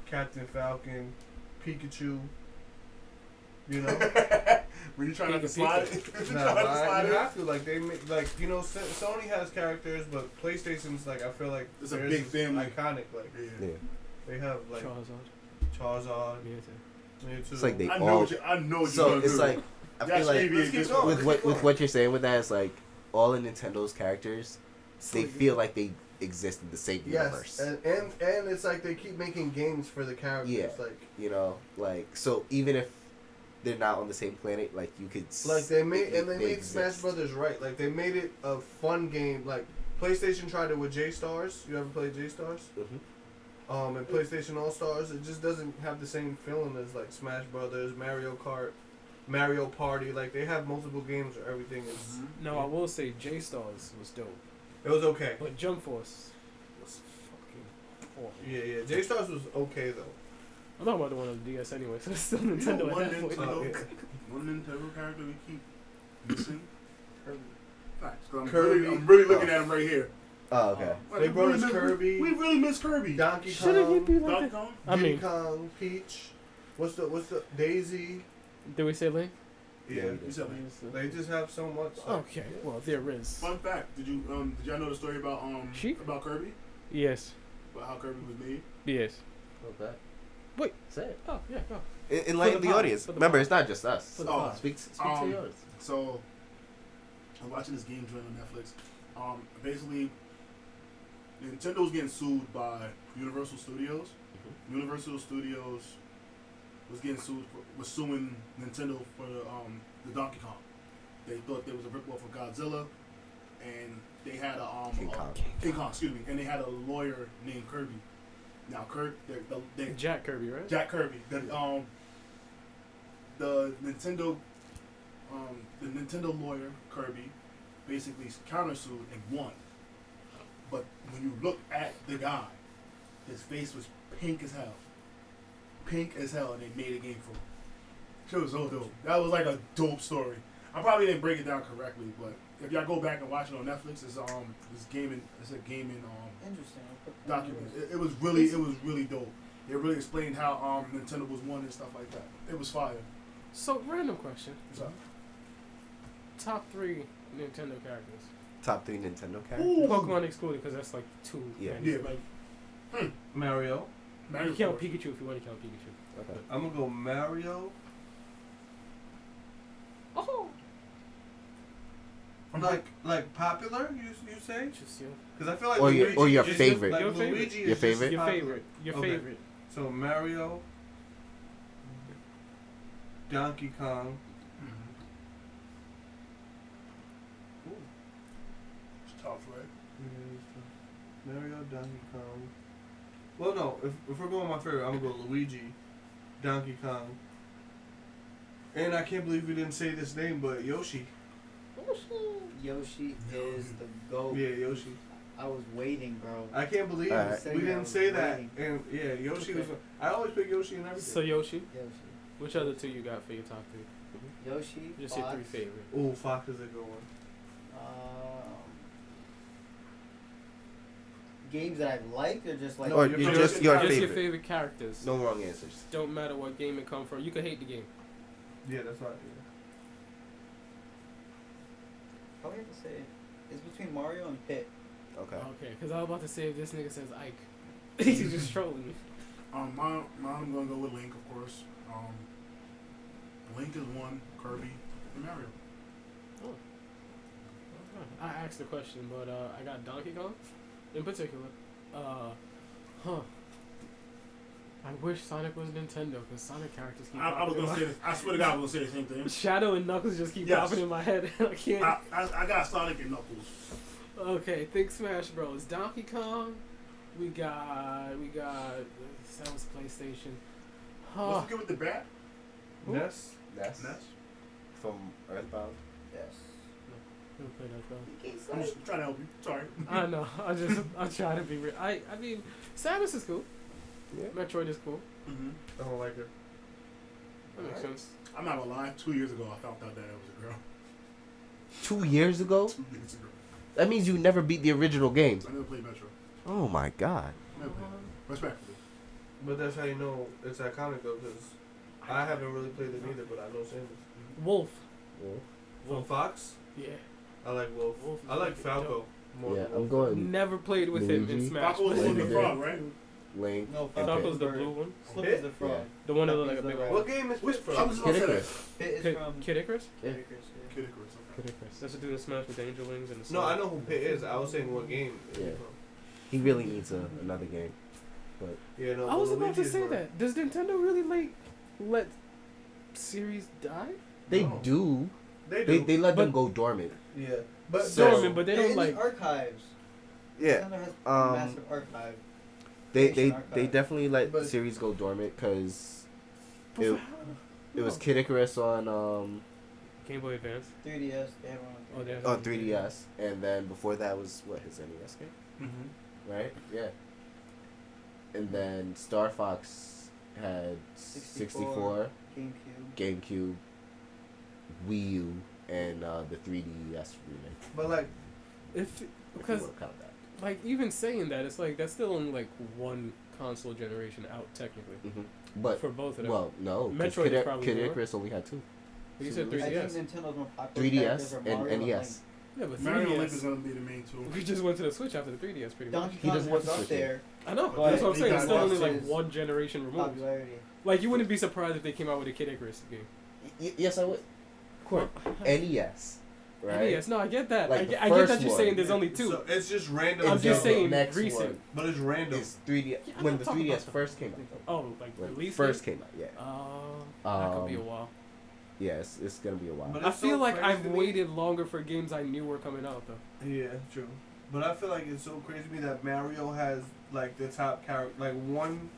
Captain Falcon, Pikachu. You know, When you trying not to Pika slide Pika. it, you nah, trying not to but slide you it. have to like they make like you know Sony has characters, but PlayStation's like I feel like It's a theirs big is family. iconic. Like Yeah. Yeah. they have like Charizard. Charizard, Mewtwo. Mewtwo. It's like they I know all. what you. I know what So you're it's gonna like I That's feel like maybe Let's it's keep just going. with what you're saying with that is like all of Nintendo's characters, they feel like they exist in the same universe. yes, and it's like they keep making games for the characters. Yeah. Like Like so even if they're not on the same planet, like you could they made Smash exist. Brothers right. Like they made it a fun game. Like PlayStation tried it with J Stars. You ever played J Stars? Mhm. And PlayStation All Stars. It just doesn't have the same feeling as like Smash Brothers, Mario Kart, Mario Party. Like they have multiple games where everything is. No, I will say J Stars was dope, It was okay. but Jump Force was fucking awful. Yeah. J Stars was okay though. I'm talking about the one on the DS anyway, so it's still You know Nintendo one at that point. Nintendo, yeah. one Nintendo character we keep missing. Kirby. Facts. 'Cause Kirby. I'm really looking at him right here. Oh, okay. Like, They we brought really us miss- Kirby. We really miss Kirby. Donkey Shouldn't he Kong, be like Donkey that? Kong. I Diddy mean, Kong, Peach. What's the Daisy? did we say Link? Yeah. we You did. said me. They just have so much. Okay, well there is. Fun fact: Did y'all know the story about Sheik? about Kirby? Yes, About how Kirby was made? yes. Okay. Wait. Say it. Oh yeah, go. Enlighten the pod, audience. for the Remember, pod. it's not just us. For the Oh. pod. Speak to yours. So, I'm watching this game joint on Netflix. Basically, Nintendo's getting sued by Universal Studios. Universal Studios was suing Nintendo for the Donkey Kong. They thought there was a ripoff of Godzilla, and they had a King Kong. King Kong, excuse me, and they had a lawyer named Kirby. Now, Jack Kirby, right? Jack Kirby, the Nintendo lawyer Kirby basically countersued and won. But when you look at the guy, his face was pink as hell, and they made a game for him. Shit was so dope. That was like a dope story. I probably didn't break it down correctly, but if y'all go back and watch it on Netflix, it's a gaming Interesting. I'll put that document. in. It was really dope. They really explained how Nintendo was won and stuff like that. It was fire. So random question: What's up? top 3 Nintendo characters. Top 3 Nintendo characters. Ooh. Pokemon excluded because that's like 2. Yeah. and Yeah. Like Mario. Mario you count Kart. Pikachu if you want to count Pikachu. Okay. I'm gonna go Mario. Oh. Like popular, you say? Just your Because I feel like Or your- Luigi or your is just- favorite. Like Your favorite. Luigi is Your just favorite? your popular. favorite. Your Okay. favorite. So Mario, Donkey Kong. Mhm. It's tough, right? Mario, Donkey Kong. Well, no. If we're going my favorite, I'm gonna go Luigi, Donkey Kong, and I can't believe we didn't say this name, but Yoshi. Yoshi is the GOAT. Yeah, Yoshi. I was waiting, bro. I can't believe Alright. we didn't say that. Waiting. And yeah, Yoshi Okay. was. I always pick Yoshi and everything. So Yoshi, Yoshi. which other 2 you got for your top 3? Yoshi. Just your Fox, 3 favorite. Oh, Fox is a good one. Games that I've liked or just like. Or your you're favorite just your Just your favorite. favorite characters. No wrong answers. Don't matter what game it come from. You can hate the game. Yeah, that's right. Probably have to say it's between Mario and Pit. Okay. Okay, because I was about to say if this nigga says Ike, he's just trolling me. Mine, I'm gonna go with Link, of course. Link is one, Kirby, and Mario. I asked the question, but I got Donkey Kong in particular. I wish Sonic was Nintendo because Sonic characters keep. I was popping in gonna my- say this. I swear to God, I was gonna say the same thing. Shadow and Knuckles just keep Yes. popping in my head. I can't. I got Sonic and Knuckles. Okay, think Smash Bros. Donkey Kong. We got. That was PlayStation. What's the good with the bat? Ness. That's Ness? from Earthbound. Yes. Who played that though? I'm just trying to help you. Sorry. I know. I try to be real. I mean, Samus is cool. Yeah. Metroid is cool. Mm-hmm. I don't like her. That makes sense. I'm not gonna lie. 2 years ago, I found out that it was a girl. 2 years ago? 2 years ago. That means you never beat the original game. I never played Metro. Oh my god. Never played it. Respectfully. But that's how you know it's iconic though, because I haven't really played it either, but I know Samus. Wolf. From Fox, Yeah. I like Wolf. Wolf is I like fucking Falco dope. more. Yeah, than I'm Wolf. going Never played with him in Luigi. Smash. Falco was Link the did. frog, right? Link. No, and Falco's Pit. the blue one. Slip Pit? is the frog. The one that That looked like a means big the one. What game is Pit I from? was gonna Kid say that. Icarus. Pit is Kid, from Kid Icarus? Yeah. Kid Icarus, yeah. Kid Icarus, okay. Kid Icarus. That's the dude that smashed with Angel Wings and the No, sword. I know who Pit is. I was saying what game. is Yeah. it from. He really needs another game. Yeah, no. I was but about to Luigi is say mine. that. Does Nintendo really let series die? They No. do. They They do. they let them But- go dormant. Yeah, but So- Dormant, but they They're don't in like. the archives. Yeah. Nintendo has a um, massive archive. They Nation they Archive. definitely let But- series go dormant because But it- for how- it was no. Kid Icarus on Game Boy Advance. 3DS, they have one Oh, on they 3DS. have- 3DS, and then before that was what, his NES game, Mm-hmm. right? Yeah. And then Star Fox had 64, 64, GameCube. GameCube, Wii U, and the 3DS remake. but like, If If because you wanna count that. like even saying that, it's like that's still only like one console generation out technically But for both of them. well, no, 'cause Metroid Kid, is probably Kid more. Icarus only had two. you said I 3DS. think Nintendo's more popular 3DS characters are and Mario NES. Yeah, but Mario Link is 3DS. gonna be the main two. We just went to the Switch after the 3DS, pretty Link. much. Donkey He Kong doesn't was have to up switch it. there. I know. But That's what I'm he saying. It's got still only lost like his one generation removed. Popularity. Like you wouldn't be surprised if they came out with a Kid Icarus game. Yes, I would. Court. NES, right? NES. No, I get that. Like I the get that first you're one. saying there's only two. So it's just random. I'm And just then saying the next recent. one but it's random. is 3D. Yeah, I'm When not the talking 3DS about first came out, though. Oh, like When release it first date? came out, yeah. That could be a Um, while. Yeah, it's gonna be a while. But I it's feel so like crazy I've to me. waited longer for games I knew were coming out though. Yeah, true. But I feel like it's so crazy to me that Mario has like the top character, like one,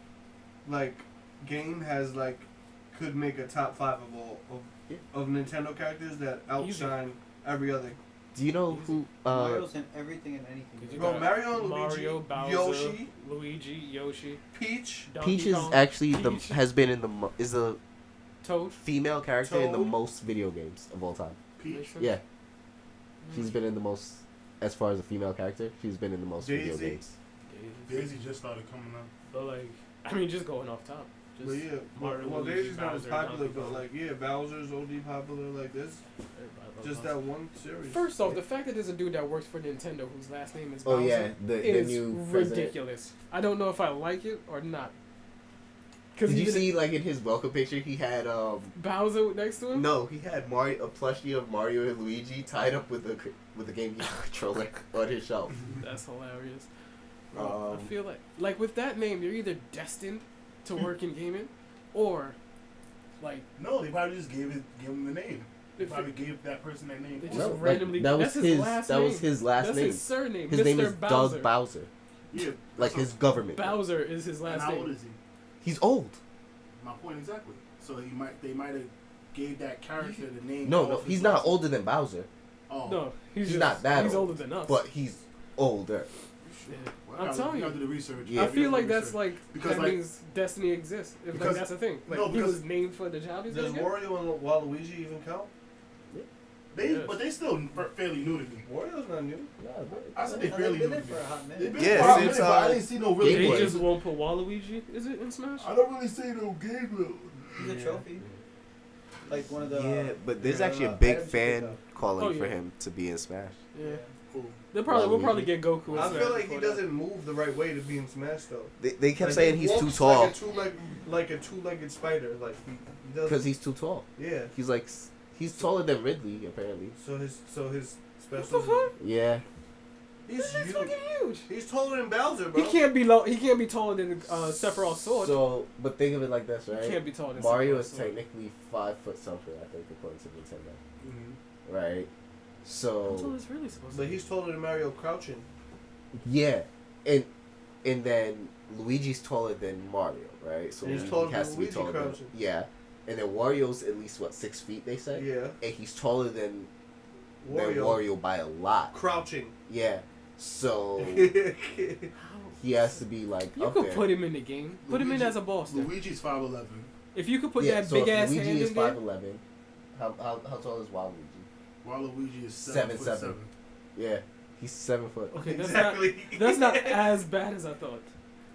like game has like could make a top 5 of all Yeah. of Nintendo characters that Easy. outshine every other. Do you know who? Mario's in everything and anything. You Bro, got Mario and Mario, Luigi, Bowser, Yoshi, Luigi, Yoshi, Peach, Donkey Peach is Kong, actually Peach, has been in is the Toad. female character in the Toad. most video games of all time. Peach. Yeah, she's been in the most. As far as a female character, she's been in the most video Daisy. games. Daisy just started coming up. But like, I mean, just going off top. Just but yeah, Mario, well, Luigi, Daisy's not as Bowser, popular, Donkey but Kong. like yeah, Bowser's OD popular. Like this, Everybody loves just Bowser. that one series. First off, the fact that there's a dude that works for Nintendo whose last name is Oh Bowser yeah, the is new president. ridiculous. I don't know if I like it or not. Cause Did you even see like in his welcome picture he had Bowser next to him? no, he had Mario, a plushie of Mario and Luigi tied up with the GameCube controller on his shelf. That's hilarious. Bro, I Um, feel like with that name, you're either destined to work in gaming, or like No, they probably just gave him the name. They if probably gave that person that name. They for just it. like, randomly- that was that's his his last that was name. his last that's name. his surname. His Mr. name is Bowser. Doug Bowser. Yeah, Like his government. Bowser is his And last how old name. is he? He's old. My point exactly. So they might have gave that character the name. No, off his he's not last- older than Bowser, Oh, No, He's just, not that He's old, older than us. but he's older. Yeah. Well, I'm telling gotta you. do the research. Yeah. I You feel gotta like do the that's research. like Because, that like- means destiny exists. If like Because- that's the thing. Like no, he because- was named for the job he's Does gonna get. Wario and Waluigi even count? They, Yes. but they still fairly new to me. Wario's not new. I said they No, fairly they've new been to there me. for a hot They've minute. been Yeah, for a hot since, minute, but I didn't see no really. Game They Boy. just won't put Waluigi. Is it in Smash? I don't really see no game. He's a trophy. Like one of the. Yeah, but there's yeah, actually a items big you pick fan up. calling Oh, for yeah. him to be in Smash. Yeah. Cool. We'll probably Waluigi. get Goku. In I Smash feel like he before that. doesn't move the right way to be in Smash though. They kept Like, saying he he's too walks tall like a two-legged spider. Like he does. because he's too tall. Yeah. He's like he's taller than Ridley apparently. So his What special. the fuck? Yeah, He's This is huge. fucking huge. He's taller than Bowser, bro. He can't be low. He can't be taller than Sephiroth's sword. So, but think of it like this, He right? can't be taller than Mario Sephiroth's is sword. technically 5 foot something, I think, according to Nintendo, Mm-hmm. right? How So tall is really supposed to But be? he's taller than Mario crouching. yeah, and then Luigi's taller than Mario, right? So And he's he taller has than to be Luigi taller than crouching. yeah, and then Wario's at least what 6 feet they say, Yeah. and he's taller than Wario. Wario by a lot. Crouching. Yeah, so yeah. How? he has to be like You up could there. put him in the game. Put him in Luigi- as a boss. then. Luigi's 5'11". If you could put yeah, that so big if ass Luigi hand is in there. 5'11", how tall is Waluigi? Waluigi is 7'7". 7'7". Yeah, he's 7 foot. Okay, that's Exactly. not as bad as I thought.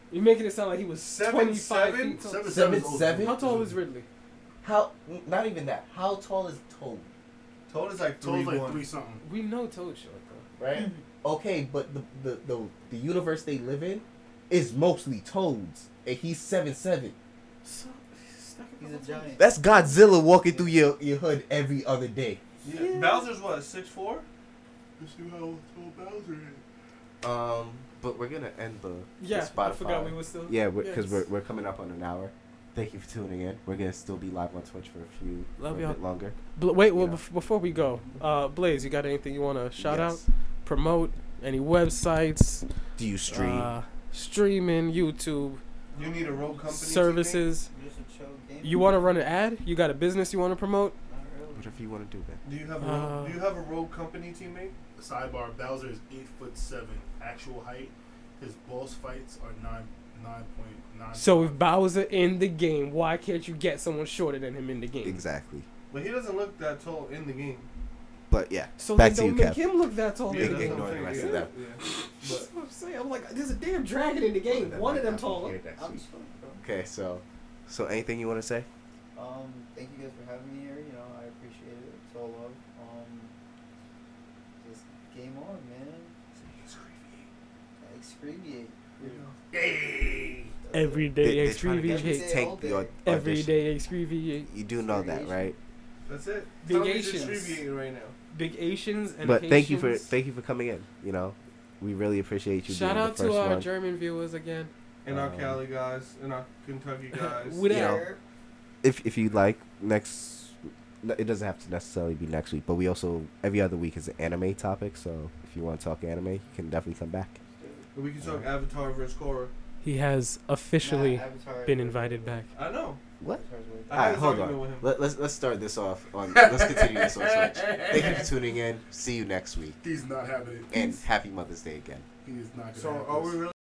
You're making it sound like he was 25 7'7"? feet tall. 7'7"? How tall is Ridley? How? Not even that. How tall is Toad? Toad is like Told 3'1". like 3 something. We know Toad short though. Right. Okay, but the universe they live in is mostly toads, and he's 7'7". So, He's a giant. That's Godzilla walking through your hood every other day. Yeah. Bowser's what, 6'4"? Let's see how tall Bowser is. But we're gonna end the Yeah, the Spotify. I forgot we were still. Yeah, because Yes. we're coming up on an hour. Thank you for tuning in. We're gonna still be live on Twitch for Love a y'all. bit longer. Wait, well, Yeah. before we go, Blaze, you got anything you want to shout out, Yes. promote, any websites, Do you stream? streaming, YouTube, You need a road company. services? Just a show game. You want to run an ad? You got a business you want to promote? Not really. Whatever you want to do, man. Do you have a road company teammate? Sidebar: Bowser is 8'7" actual height. His boss fights are 9.9. So if Bowser in the game, why can't you get someone shorter than him in the game? Exactly. But he doesn't look that tall in the game. But yeah, So back then to don't you, make Kev. him look that tall. Yeah, in the that's game. what I'm Ignore the saying, rest of yeah. them. Yeah. That's what I'm saying. I'm like, there's a damn dragon in the game. One of them taller. I'm just fine, bro. Okay, so anything you want to say? Thank you guys for having me here. You know, I appreciate it. It's all love. Just game on, man. Excreviate. Hey! Every They- day they're trying to get you to excreviate. take your Every audition. day excreviate. You do know that, right? That's it. Big Tommy's Asians. extreviating right now. Big Asians and But thank you Haitians. for coming in. You know, we really appreciate you. Shout being out the to first our one. German viewers again. And our Cali guys, and our Kentucky guys. With You that. know, if you'd like next, it doesn't have to necessarily be next week, but we also every other week is an anime topic. So if you want to talk anime, you can definitely come back. And we can talk Avatar versus Korra. He has officially been invited back. I know. What? I All right, had this hold argument on. with him. Let's start this off on. Let's continue this on Twitch. Thank you for tuning in. See you next week, He's not having it. and happy Mother's Day again. He is not gonna So have are this. we really?